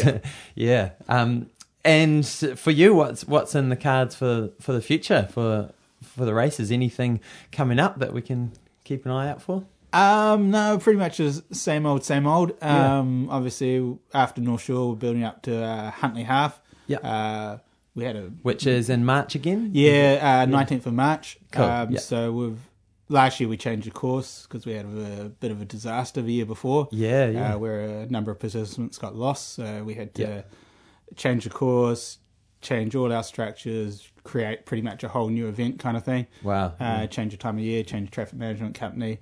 And for you, what's in the cards for the future for the races? Anything coming up that we can keep an eye out for? No, pretty much the same old. Obviously after North Shore, we're building up to Huntly Half. We had which is in March again? 19th of March. Cool. So last year we changed the course because we had a bit of a disaster the year before. Where a number of participants got lost. So we had to change the course, change all our structures, create pretty much a whole new event kind of thing. Wow. Change the time of year, change the traffic management company.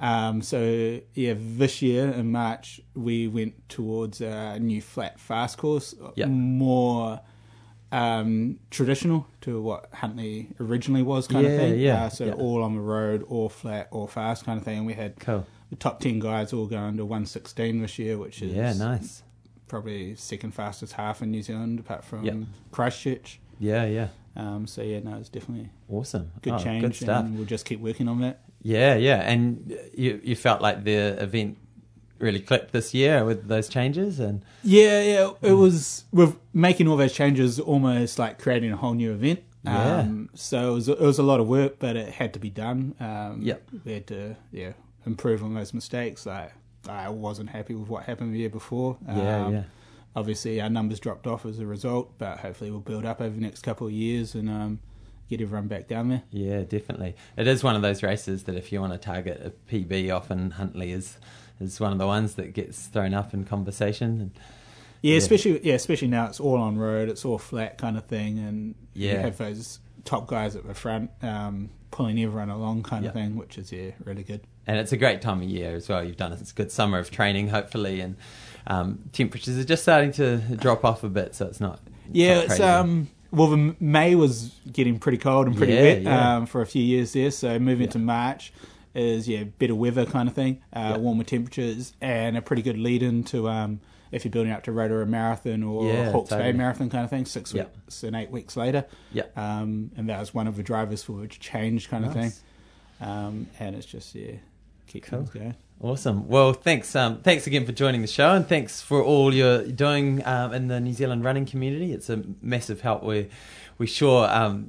This year in March we went towards a new flat fast course, more traditional to what Huntly originally was kind of thing. All on the road, all flat, all fast kind of thing. And we had the top 10 guys all going to 1:16 this year, which is nice. Probably second fastest half in New Zealand apart from Christchurch. It's definitely awesome. Good change. Good stuff. And we'll just keep working on that. And you felt like the event really clicked this year with those changes, and it was with making all those changes almost like creating a whole new event. So it was a lot of work, but it had to be done. We had to improve on those mistakes. I wasn't happy with what happened the year before. Obviously our numbers dropped off as a result, but hopefully we'll build up over the next couple of years and get everyone back down there. Yeah, definitely. It is one of those races that if you want to target a PB, often Huntly is one of the ones that gets thrown up in conversation. Especially now it's all on road, it's all flat kind of thing, and you have those top guys at the front pulling everyone along kind of thing, which is really good. And it's a great time of year as well. You've done it's a good summer of training, hopefully, and temperatures are just starting to drop off a bit, so it's not. The May was getting pretty cold and pretty wet for a few years there. So moving to March is better weather kind of thing, warmer temperatures, and a pretty good lead into if you're building up to Rotorua Marathon or Hawke's Bay Marathon kind of thing, 6 weeks and 8 weeks later. And that was one of the drivers for which change kind of thing. And it's just keep things going. Awesome. Well, thanks again for joining the show, and thanks for all you're doing in the New Zealand running community. It's a massive help. We sure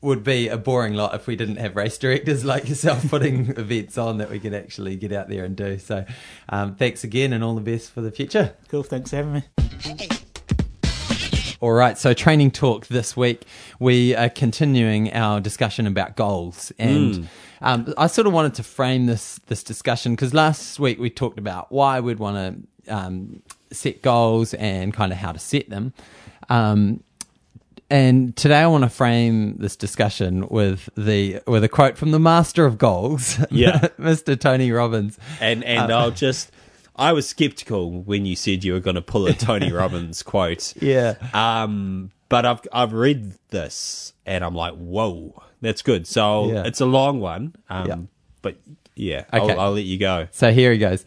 would be a boring lot if we didn't have race directors like yourself putting events on that we could actually get out there and do. So thanks again and all the best for the future. Cool, thanks for having me. All right, so training talk this week. We are continuing our discussion about goals. And I sort of wanted to frame this discussion because last week we talked about why we'd want to set goals and kind of how to set them. And today I want to frame this discussion with a quote from the master of goals, Mr. Tony Robbins. And I was skeptical when you said you were going to pull a Tony Robbins quote. Yeah. But I've read this and I'm like, whoa, that's good. So it's a long one. But yeah, okay. I'll let you go. So here he goes.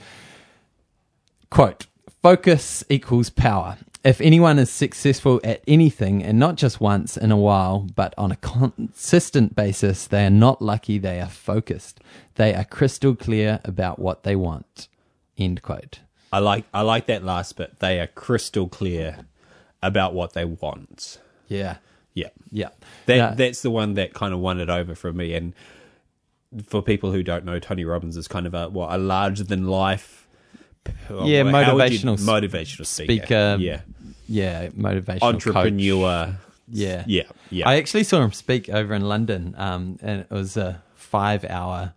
Quote, focus equals power. If anyone is successful at anything, and not just once in a while, but on a consistent basis, they are not lucky, they are focused. They are crystal clear about what they want. End quote. I like that last bit. They are crystal clear about what they want. Yeah. Yeah. Yeah. That's the one that kind of won it over for me. And for people who don't know, Tony Robbins is kind of a larger-than-life... motivational speaker. Motivational entrepreneur. Coach. Yeah. Yeah. I actually saw him speak over in London, and it was a 5-hour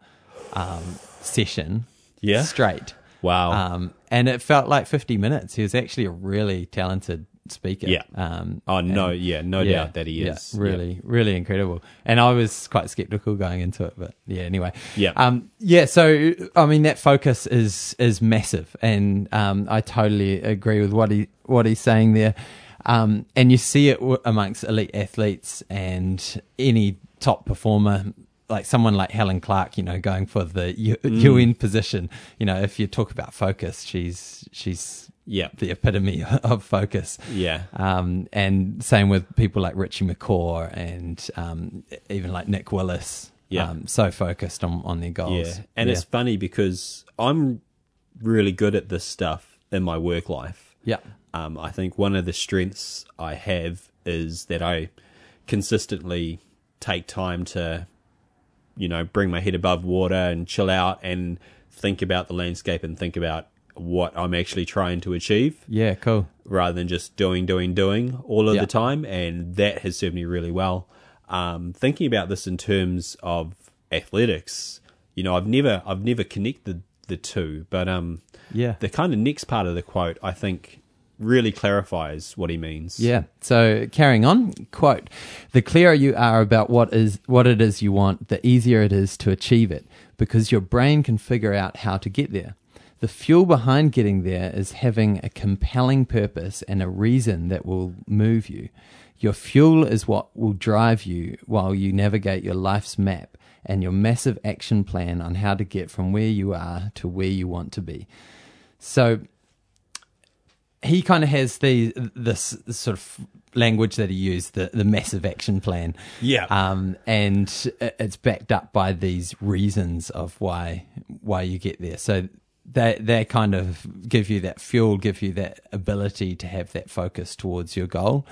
session straight. Wow. And it felt like 50 minutes. He was actually a really talented speaker. Yeah. No doubt that he is. Yeah, really incredible. And I was quite skeptical going into it, but anyway. Yeah. So I mean that focus is massive, and I totally agree with what he's saying there. And you see it amongst elite athletes and any top performer, like someone like Helen Clark, going for the UN position. If you talk about focus, she's the epitome of focus. Yeah. And same with people like Richie McCaw and even like Nick Willis. Yeah. So focused on their goals. Yeah. And it's funny because I'm really good at this stuff in my work life. Yeah. I think one of the strengths I have is that I consistently take time to, bring my head above water and chill out and think about the landscape and think about what I'm actually trying to achieve. Yeah, cool. Rather than just doing all of the time. And that has served me really well. Thinking about this in terms of athletics, I've never connected the two, but the kind of next part of the quote, I think, really clarifies what he means. Yeah. So carrying on, quote, the clearer you are about what it is you want, the easier it is to achieve it, because your brain can figure out how to get there. The fuel behind getting there is having a compelling purpose and a reason that will move you. Your fuel is what will drive you while you navigate your life's map and your massive action plan on how to get from where you are to where you want to be. So he kind of has this sort of language that he used, the massive action plan. Yeah. And it's backed up by these reasons of why you get there. So they kind of give you that fuel, give you that ability to have that focus towards your goal.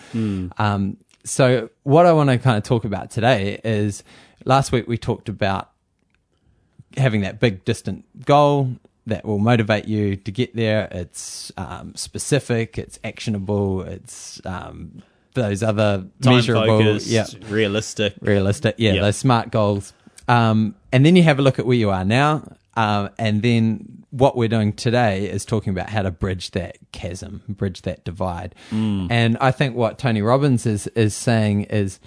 So what I want to kind of talk about today is, last week we talked about having that big distant goal that will motivate you to get there. It's specific, it's actionable, it's those other time measurable, focused, realistic, those SMART goals. And then you have a look at where you are now, and then what we're doing today is talking about how to bridge that chasm, bridge that divide. And I think what Tony Robbins is saying is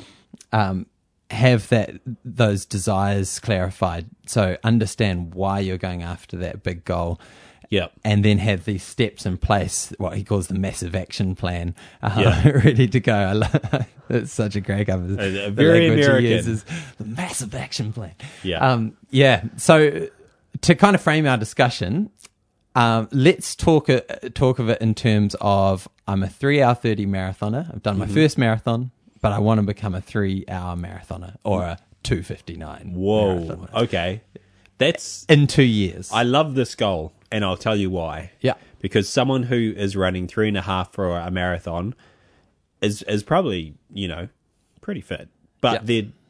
have those desires clarified. So understand why you're going after that big goal. Yep. And then have these steps in place, what he calls the massive action plan, ready to go. It's such a great cover. Very American. He uses the massive action plan. Yeah. So to kind of frame our discussion, let's talk of it in terms of, I'm a 3-hour 30 marathoner. I've done my first marathon, but I want to become a 3-hour marathoner or a 2:59. Whoa. marathoner. Okay. That's in 2 years. I love this goal, and I'll tell you why. Yeah. Because someone who is running 3.5 for a marathon is probably, pretty fit. But they're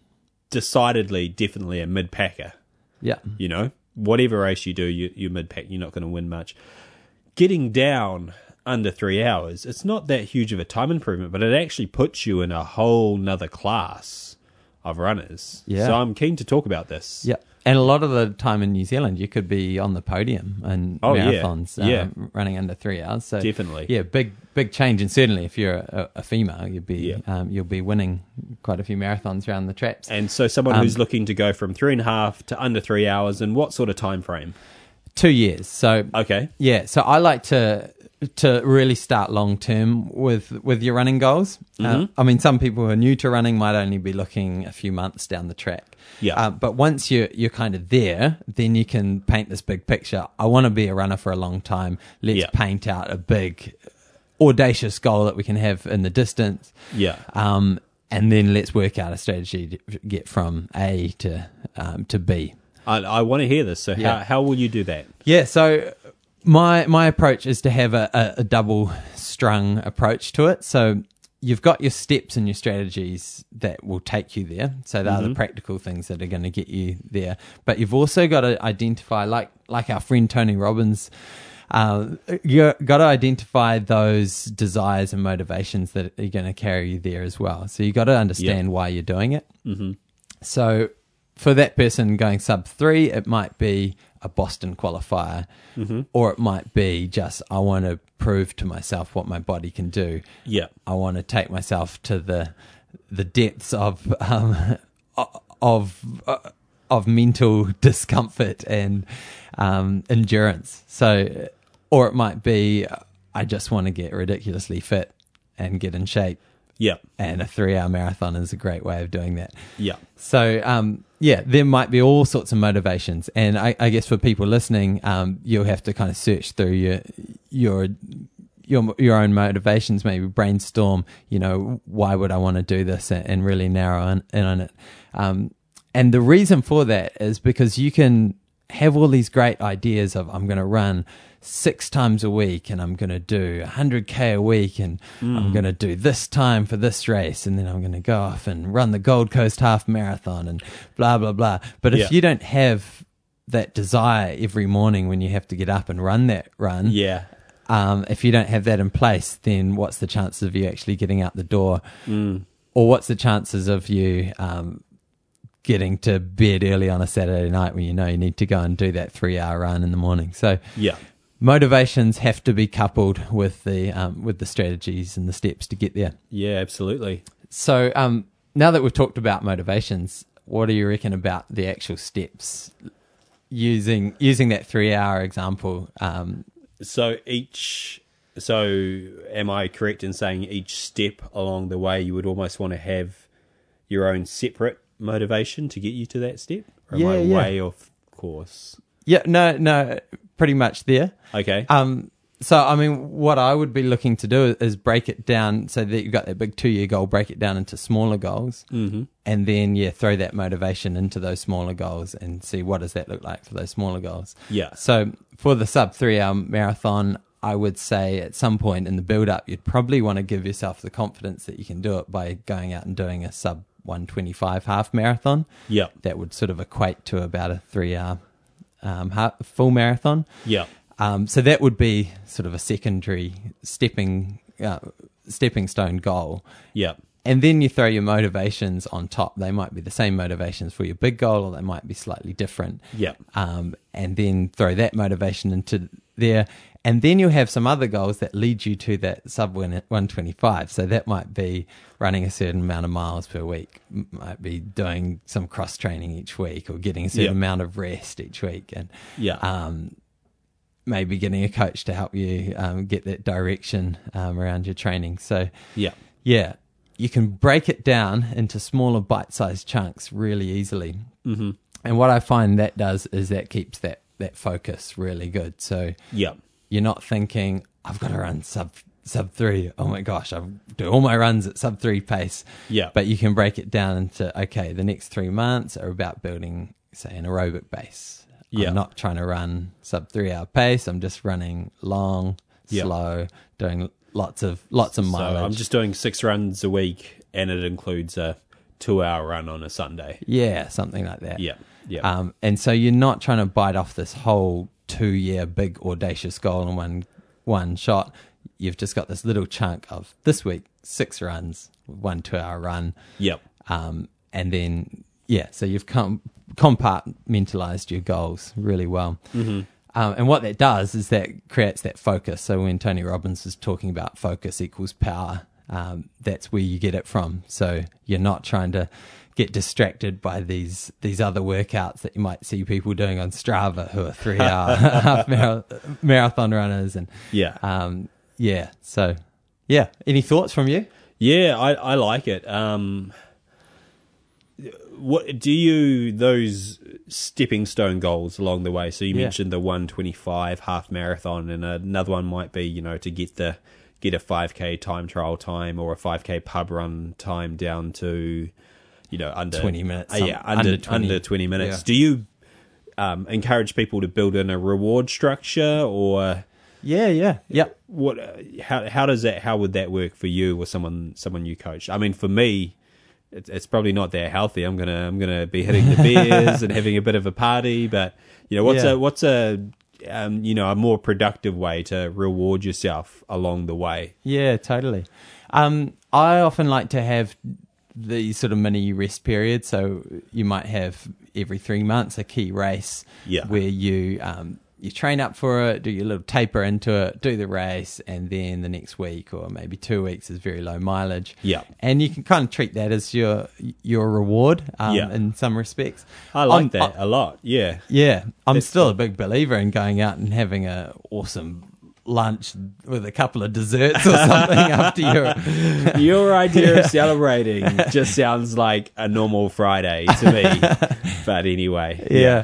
definitely a mid-packer. Yeah. You know, whatever race you do, you're mid-pack. You're not going to win much. Getting down under 3 hours, it's not that huge of a time improvement, but it actually puts you in a whole nother class of runners. Yeah. So I'm keen to talk about this. Yeah. And a lot of the time in New Zealand, you could be on the podium in marathons, running under 3 hours. So definitely, yeah, big change. And certainly, if you're a female, you'll be winning quite a few marathons around the traps. And so, someone who's looking to go from 3.5 to under 3 hours, in what sort of time frame? 2 years. So okay, yeah. So I like to really start long term with your running goals. I mean, some people who are new to running might only be looking a few months down the track. Yeah. But once you're kind of there, then you can paint this big picture. I want to be a runner for a long time. Let's paint out a big, audacious goal that we can have in the distance. Yeah. And then let's work out a strategy to get from A to B. I want to hear this. So how will you do that? Yeah. So my approach is to have a double strung approach to it. So you've got your steps and your strategies that will take you there. So they're the practical things that are going to get you there. But you've also got to identify, like our friend Tony Robbins, you've got to identify those desires and motivations that are going to carry you there as well. So you've got to understand why you're doing it. Mm-hmm. So for that person going sub 3, it might be a Boston qualifier, or it might be just, I want to prove to myself what my body can do. Yeah. I want to take myself to the depths of mental discomfort and endurance. So, or it might be, I just want to get ridiculously fit and get in shape. Yeah. And a 3-hour marathon is a great way of doing that. Yeah. So, there might be all sorts of motivations. And I guess for people listening, you'll have to kind of search through your own motivations, maybe brainstorm, why would I want to do this, and really narrow in on it. And the reason for that is because you can have all these great ideas of, I'm going to run 6 times a week and I'm going to do 100K a week and I'm going to do this time for this race and then I'm going to go off and run the Gold Coast Half Marathon and blah, blah, blah. But if you don't have that desire every morning when you have to get up and run that run, if you don't have that in place, then what's the chances of you actually getting out the door? Or what's the chances of you getting to bed early on a Saturday night when you know you need to go and do that 3-hour run in the morning? So motivations have to be coupled with the strategies and the steps to get there. Yeah, absolutely. So now that we've talked about motivations, what do you reckon about the actual steps using that 3-hour example? So am I correct in saying each step along the way you would almost want to have your own separate motivation to get you to that step? Or am I way off course? Yeah, no, pretty much there. Okay. So, I mean, what I would be looking to do is break it down so that you've got that big 2-year goal, break it down into smaller goals, and then, throw that motivation into those smaller goals and see what does that look like for those smaller goals. Yeah. So, for the sub 3-hour marathon, I would say at some point in the build-up, you'd probably want to give yourself the confidence that you can do it by going out and doing a sub 125 half marathon. Yeah. That would sort of equate to about a 3-hour full marathon. Yeah. So that would be sort of a secondary stepping stone goal. Yeah. And then you throw your motivations on top. They might be the same motivations for your big goal, or they might be slightly different. Yeah. And then throw that motivation into there. And then you'll have some other goals that lead you to that sub 125. So that might be running a certain amount of miles per week, might be doing some cross training each week, or getting a certain amount of rest each week. And maybe getting a coach to help you get that direction around your training. So you can break it down into smaller bite-sized chunks really easily. Mm-hmm. And what I find that does is that keeps that focus really good. So you're not thinking, I've got to run sub 3. Oh my gosh, I do all my runs at sub 3 pace. Yeah. But you can break it down into, okay, the next 3 months are about building, say, an aerobic base. Yeah. I'm not trying to run sub 3-hour pace. I'm just running long, slow, doing lots of mileage. So I'm just doing 6 runs a week, and it includes a 2-hour run on a Sunday. Yeah, something like that. Yeah. And so you're not trying to bite off this whole 2-year big audacious goal in one shot. You've just got this little chunk of this week, 6 runs, 1 2-hour run. Yep. And then, so you've compartmentalized your goals really well. Mm-hmm. And what that does is that creates that focus. So when Tony Robbins is talking about focus equals power, that's where you get it from. So you're not trying to get distracted by these other workouts that you might see people doing on Strava who are 3-hour half marathon runners. And So any thoughts from you? Yeah, I like it. What do you, those stepping stone goals along the way? So you mentioned the 1:25 half marathon, and another one might be, to get a 5K time trial time or a 5K pub run time down to, under 20 minutes. Under 20 minutes. Yeah. Do you encourage people to build in a reward structure, or? Yeah. What? How does that? How would that work for you or someone you coach? I mean, for me, it's probably not that healthy. I'm gonna be hitting the beers and having a bit of a party. But what's a more productive way to reward yourself along the way? Yeah, totally. I often like to have the sort of mini rest period. So you might have every 3 months a key race where you train up for it, do your little taper into it, do the race, and then the next week or maybe 2 weeks is very low mileage. Yeah. And you can kind of treat that as your reward in some respects. I like that a lot. Yeah. Yeah. I'm still a big believer in going out and having an awesome lunch with a couple of desserts or something after your idea of celebrating just sounds like a normal Friday to me. But anyway. Yeah.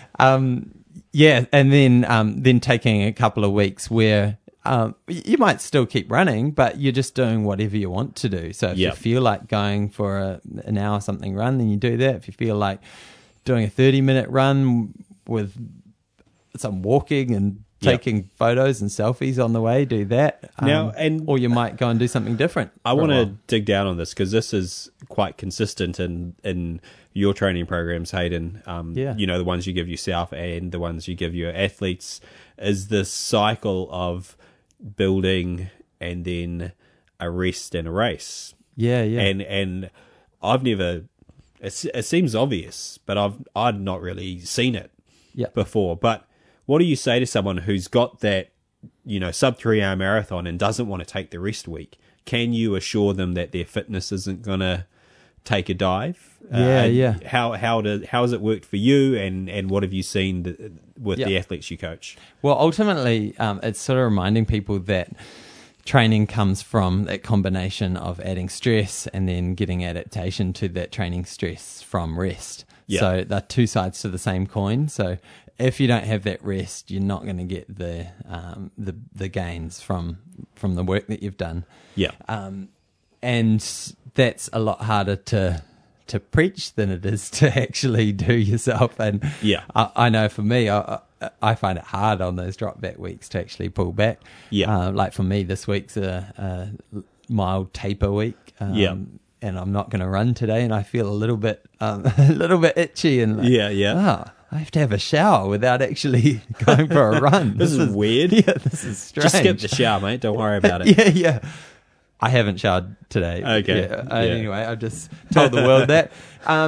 And then taking a couple of weeks where you might still keep running, but you're just doing whatever you want to do. So if you feel like going for an hour something run, then you do that. If you feel like doing a 30-minute run with some walking and taking photos and selfies on the way, do that. Or you might go and do something different. I want to dig down on this because this is quite consistent in your training programs, Hayden. The ones you give yourself and the ones you give your athletes, is this cycle of building and then a rest and a race. Yeah. And I've never. It seems obvious, but I'd not really seen it before. But what do you say to someone who's got that, sub 3-hour marathon and doesn't want to take the rest week? Can you assure them that their fitness isn't going to take a dive? How has it worked for you, and what have you seen with the athletes you coach? Well, ultimately, it's sort of reminding people that training comes from that combination of adding stress and then getting adaptation to that training stress from rest. Yeah. So they're two sides to the same coin. So if you don't have that rest, you're not going to get the gains from the work that you've done. Yeah. And that's a lot harder to preach than it is to actually do yourself. And I know for me, I find it hard on those drop back weeks to actually pull back. Yeah. Like for me, this week's a mild taper week. And I'm not going to run today, and I feel a little bit itchy and I have to have a shower without actually going for a run. This is weird. Yeah, this is strange. Just skip the shower, mate. Don't worry about it. Yeah. I haven't showered today. Okay. Anyway, I've just told the world that. I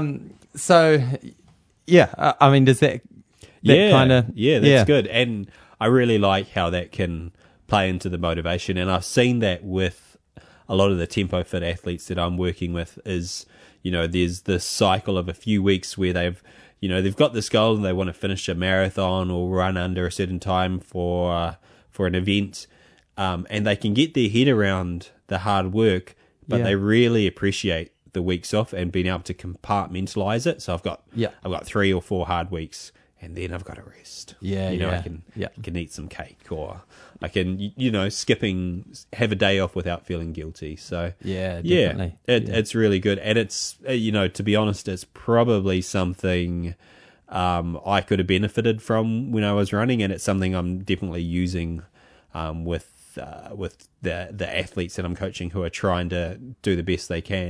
mean, does that kind of... Yeah, that's good. And I really like how that can play into the motivation. And I've seen that with a lot of the tempo fit athletes that I'm working with is, there's this cycle of a few weeks where they've got this goal and they want to finish a marathon or run under a certain time for an event, and they can get their head around the hard work, but they really appreciate the weeks off and being able to compartmentalize it. So I've got 3 or 4 hard weeks, and then I've got to rest. I can eat some cake, or I can have a day off without feeling guilty. So definitely. It's really good, and it's to be honest, it's probably something I could have benefited from when I was running, and it's something I'm definitely using with the athletes that I'm coaching who are trying to do the best they can.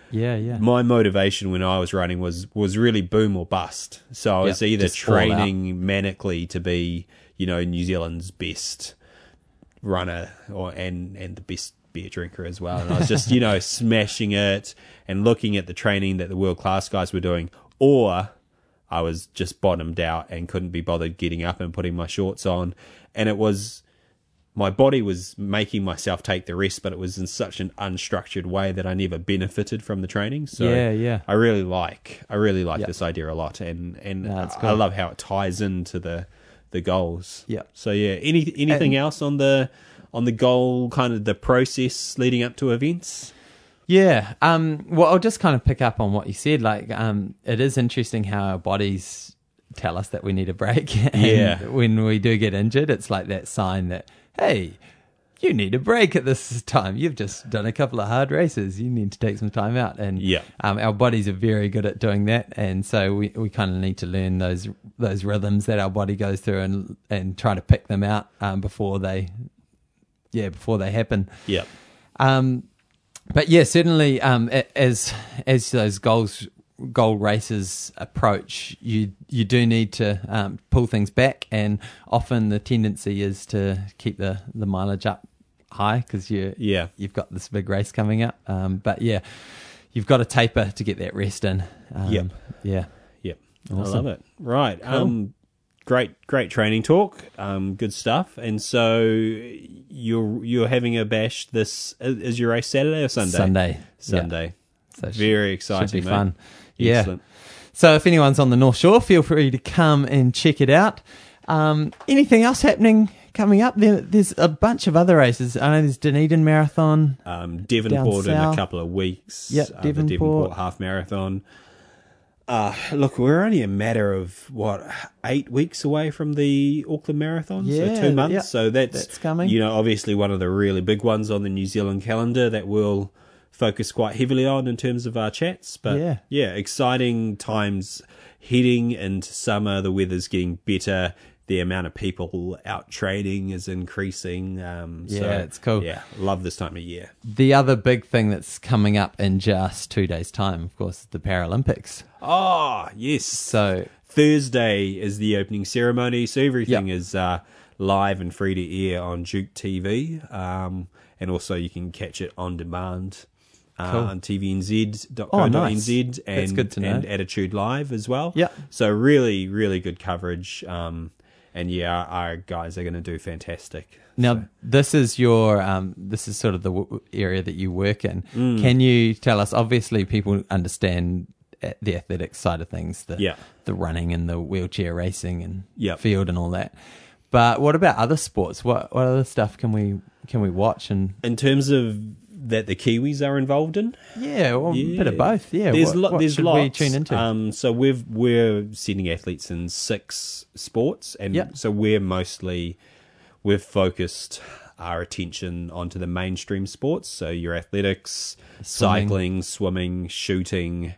my motivation when I was running was really boom or bust. So I was either training manically to be, New Zealand's best runner and the best beer drinker as well. And I was just, smashing it and looking at the training that the world-class guys were doing, or I was just bottomed out and couldn't be bothered getting up and putting my shorts on. And my body was making myself take the rest, but it was in such an unstructured way that I never benefited from the training. So I really like this idea a lot, and I love how it ties into the goals. Yeah. So anything else on the goal, kind of the process leading up to events? Yeah. Well, I'll just kind of pick up on what you said. Like, it is interesting how our bodies tell us that we need a break. And when we do get injured, it's like that sign that, hey, you need a break at this time. You've just done a couple of hard races. You need to take some time out. And our bodies are very good at doing that. And so we kind of need to learn those rhythms that our body goes through and try to pick them out before they happen. Yeah. But yeah, certainly as those goal races approach, you do need to pull things back, and often the tendency is to keep the mileage up high because you've got this big race coming up. But yeah, you've got to taper to get that rest in. Yep. Awesome. I love it. Right. Cool. Great training talk. Good stuff. And so you're having a bash. This is your race Saturday or Sunday? Sunday. Yeah. So very exciting. Should be mate. fun. Excellent. Yeah. So if anyone's on the North Shore, feel free to come and check it out. Anything else happening coming up? There's a bunch of other races. I know there's Dunedin Marathon. Devonport in a couple of weeks. Yep, the Devonport Half Marathon. Look, we're only a matter of 8 weeks away from the Auckland Marathon, so 2 months. Yeah, so that's coming. Obviously one of the really big ones on the New Zealand calendar that we'll focus quite heavily on in terms of our chats. But exciting times heading into summer. The weather's getting better. The amount of people out training is increasing. It's cool. Yeah, love this time of year. The other big thing that's coming up in just 2 days' time, of course, is the Paralympics. Oh, yes. So Thursday is the opening ceremony, so everything is live and free to air on Duke TV, and also you can catch it on demand on tvnz.co.nz That's good to know. and Attitude Live as well. Yeah. So really, really good coverage, and our guys are going to do fantastic. Now, this is this is sort of the area that you work in. Can you tell us, obviously people understand the athletics side of things, the running and the wheelchair racing and field and all that. But what about other sports? What other stuff can we watch? And in terms of that the Kiwis are involved in? A bit of both. Yeah, there's should lots. we tune into? So we're sending athletes in 6 sports, and so we've focused our attention onto the mainstream sports. So your athletics, cycling, swimming, shooting,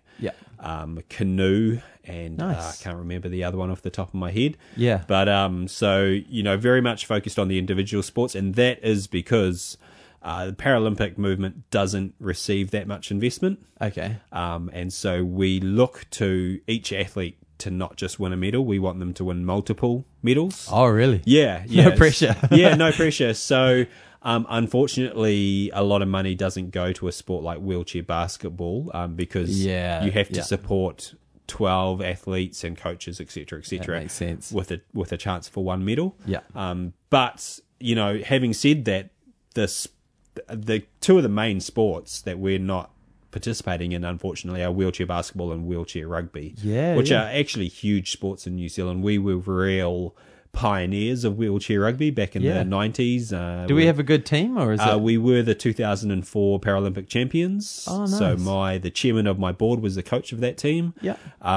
canoe, and I can't remember the other one off the top of my head. Yeah, but so very much focused on the individual sports, and that is because the Paralympic movement doesn't receive that much investment. Okay. And so we look to each athlete to not just win a medal. We want them to win multiple medals. Oh, really? Yeah. No pressure. No pressure. So, unfortunately, a lot of money doesn't go to a sport like wheelchair basketball because you have to support 12 athletes and coaches, etc., etc. That makes sense. With a chance for one medal. Yeah. But having said that, the 2 of the main sports that we're not participating in, unfortunately, are wheelchair basketball and wheelchair rugby, which are actually huge sports in New Zealand. We were real pioneers of wheelchair rugby back in the 90s. Do we have a good team, or is it? We were the 2004 Paralympic champions. Oh, nice. So the chairman of my board was the coach of that team. Yeah.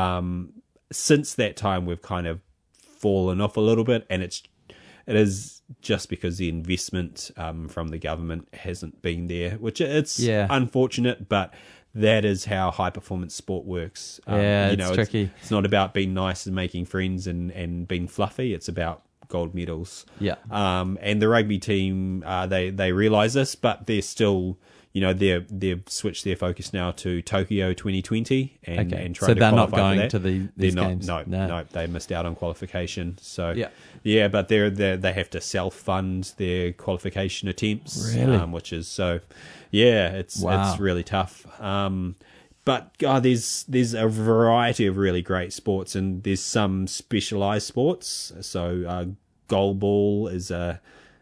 Since that time, we've kind of fallen off a little bit, and it is just because the investment from the government hasn't been there, which it's unfortunate, but that is how high performance sport works. It's tricky. It's not about being nice and making friends and being fluffy. It's about gold medals. Yeah. And the rugby team, they realise this, but they're still, they've switched their focus now to Tokyo 2020 and trying to qualify for that. So they're not going to these games? No, they missed out on qualification. So yeah, but they have to self-fund their qualification attempts, really? Which is it's really tough. But there's a variety of really great sports, and there's some specialized sports. So goalball is a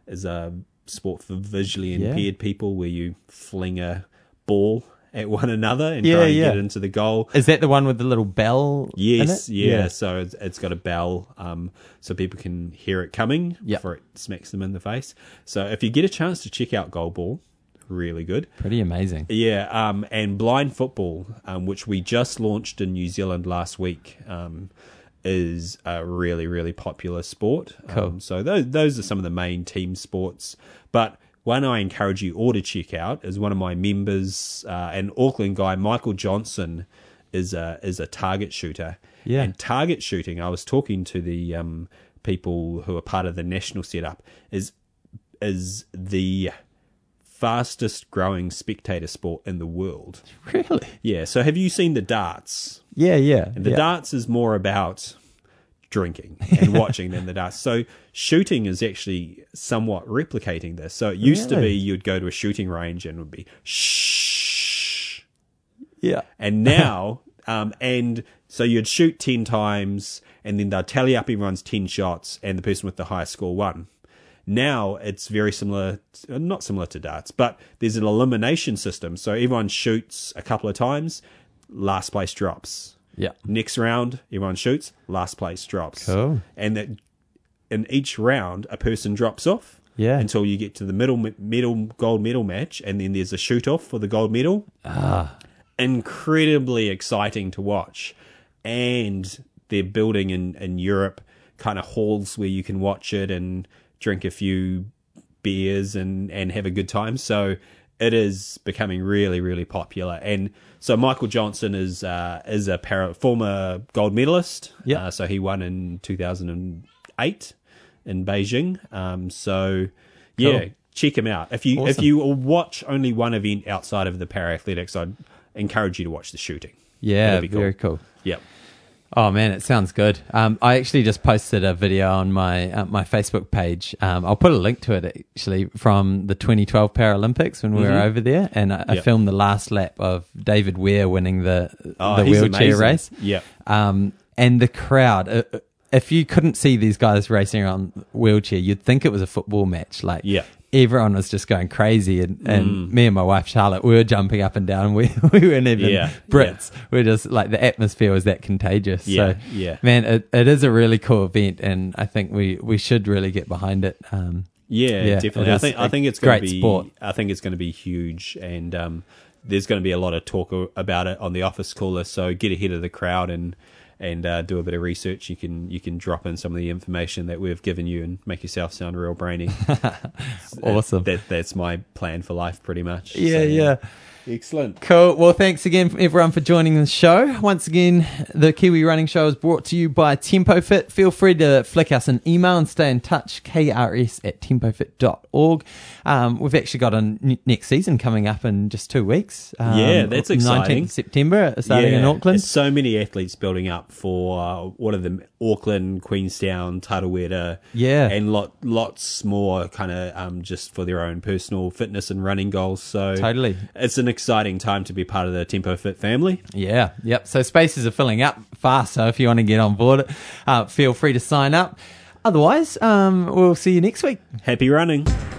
sport for visually impaired people, where you fling a ball at one another and try and get it into the goal. Is that the one with the little bell? Yes, in it? So it's got a bell, so people can hear it coming before it smacks them in the face. So if you get a chance to check out goalball, really good, pretty amazing. And blind football, which we just launched in New Zealand last week, is a really, really popular sport. Cool. So those are some of the main team sports. But one I encourage you all to check out is one of my members, an Auckland guy, Michael Johnson, is a target shooter. Yeah. And target shooting, I was talking to the people who are part of the national setup, is the fastest growing spectator sport in the world. Really? Yeah. So have you seen the darts? Yeah. And the darts is more about drinking and watching than the darts. So shooting is actually somewhat replicating this. So it used to be you'd go to a shooting range and it would be shh. Yeah. And now, and so you'd shoot 10 times and then they'd tally up everyone's 10 shots and the person with the highest score won. Now it's very similar, not similar to darts, but there's an elimination system. So everyone shoots a couple of times, last place drops. Yeah. Next round, everyone shoots, last place drops. Cool. And that in each round, a person drops off. Yeah. Until you get to the gold medal match, and then there's a shoot off for the gold medal. Incredibly exciting to watch. And they're building in Europe kind of halls where you can watch it and drink a few beers and have a good time. So it is becoming really, really popular. And so Michael Johnson is a former gold medalist. Yeah. So he won in 2008 in Beijing. Cool. Check him out. If you watch only one event outside of the para-athletics, I'd encourage you to watch the shooting. Yeah, very cool. Yep. Oh man, it sounds good. I actually just posted a video on my my Facebook page. I'll put a link to it actually from the 2012 Paralympics when we were over there, and I filmed the last lap of David Ware winning the wheelchair race. Yeah. And the crowd. If you couldn't see these guys racing around wheelchair, you'd think it was a football match. Everyone was just going crazy, and me and my wife Charlotte, we were jumping up and down. We weren't even Brits. We're just like, the atmosphere was that contagious. So man, it is a really cool event, and I think we should really get behind it. Definitely. I think it's great sport. I think it's going to be huge, and there's going to be a lot of talk about it on the office cooler. So get ahead of the crowd and do a bit of research. You can drop in some of the information that we've given you and make yourself sound real brainy. Awesome. That's my plan for life, pretty much. Yeah. Excellent. Cool. Well, thanks again, everyone, for joining the show. Once again, the Kiwi Running Show is brought to you by Tempo Fit. Feel free to flick us an email and stay in touch, krs@tempofit.org. We've actually got a next season coming up in just 2 weeks. That's exciting. 19th September, starting in Auckland. There's so many athletes building up for what are the Auckland, Queenstown, Tarawera, and lots more kind of just for their own personal fitness and running goals. So totally, it's an exciting time to be part of the Tempo Fit family. Yeah, yep. So spaces are filling up fast. So if you want to get on board, feel free to sign up. Otherwise, we'll see you next week. Happy running.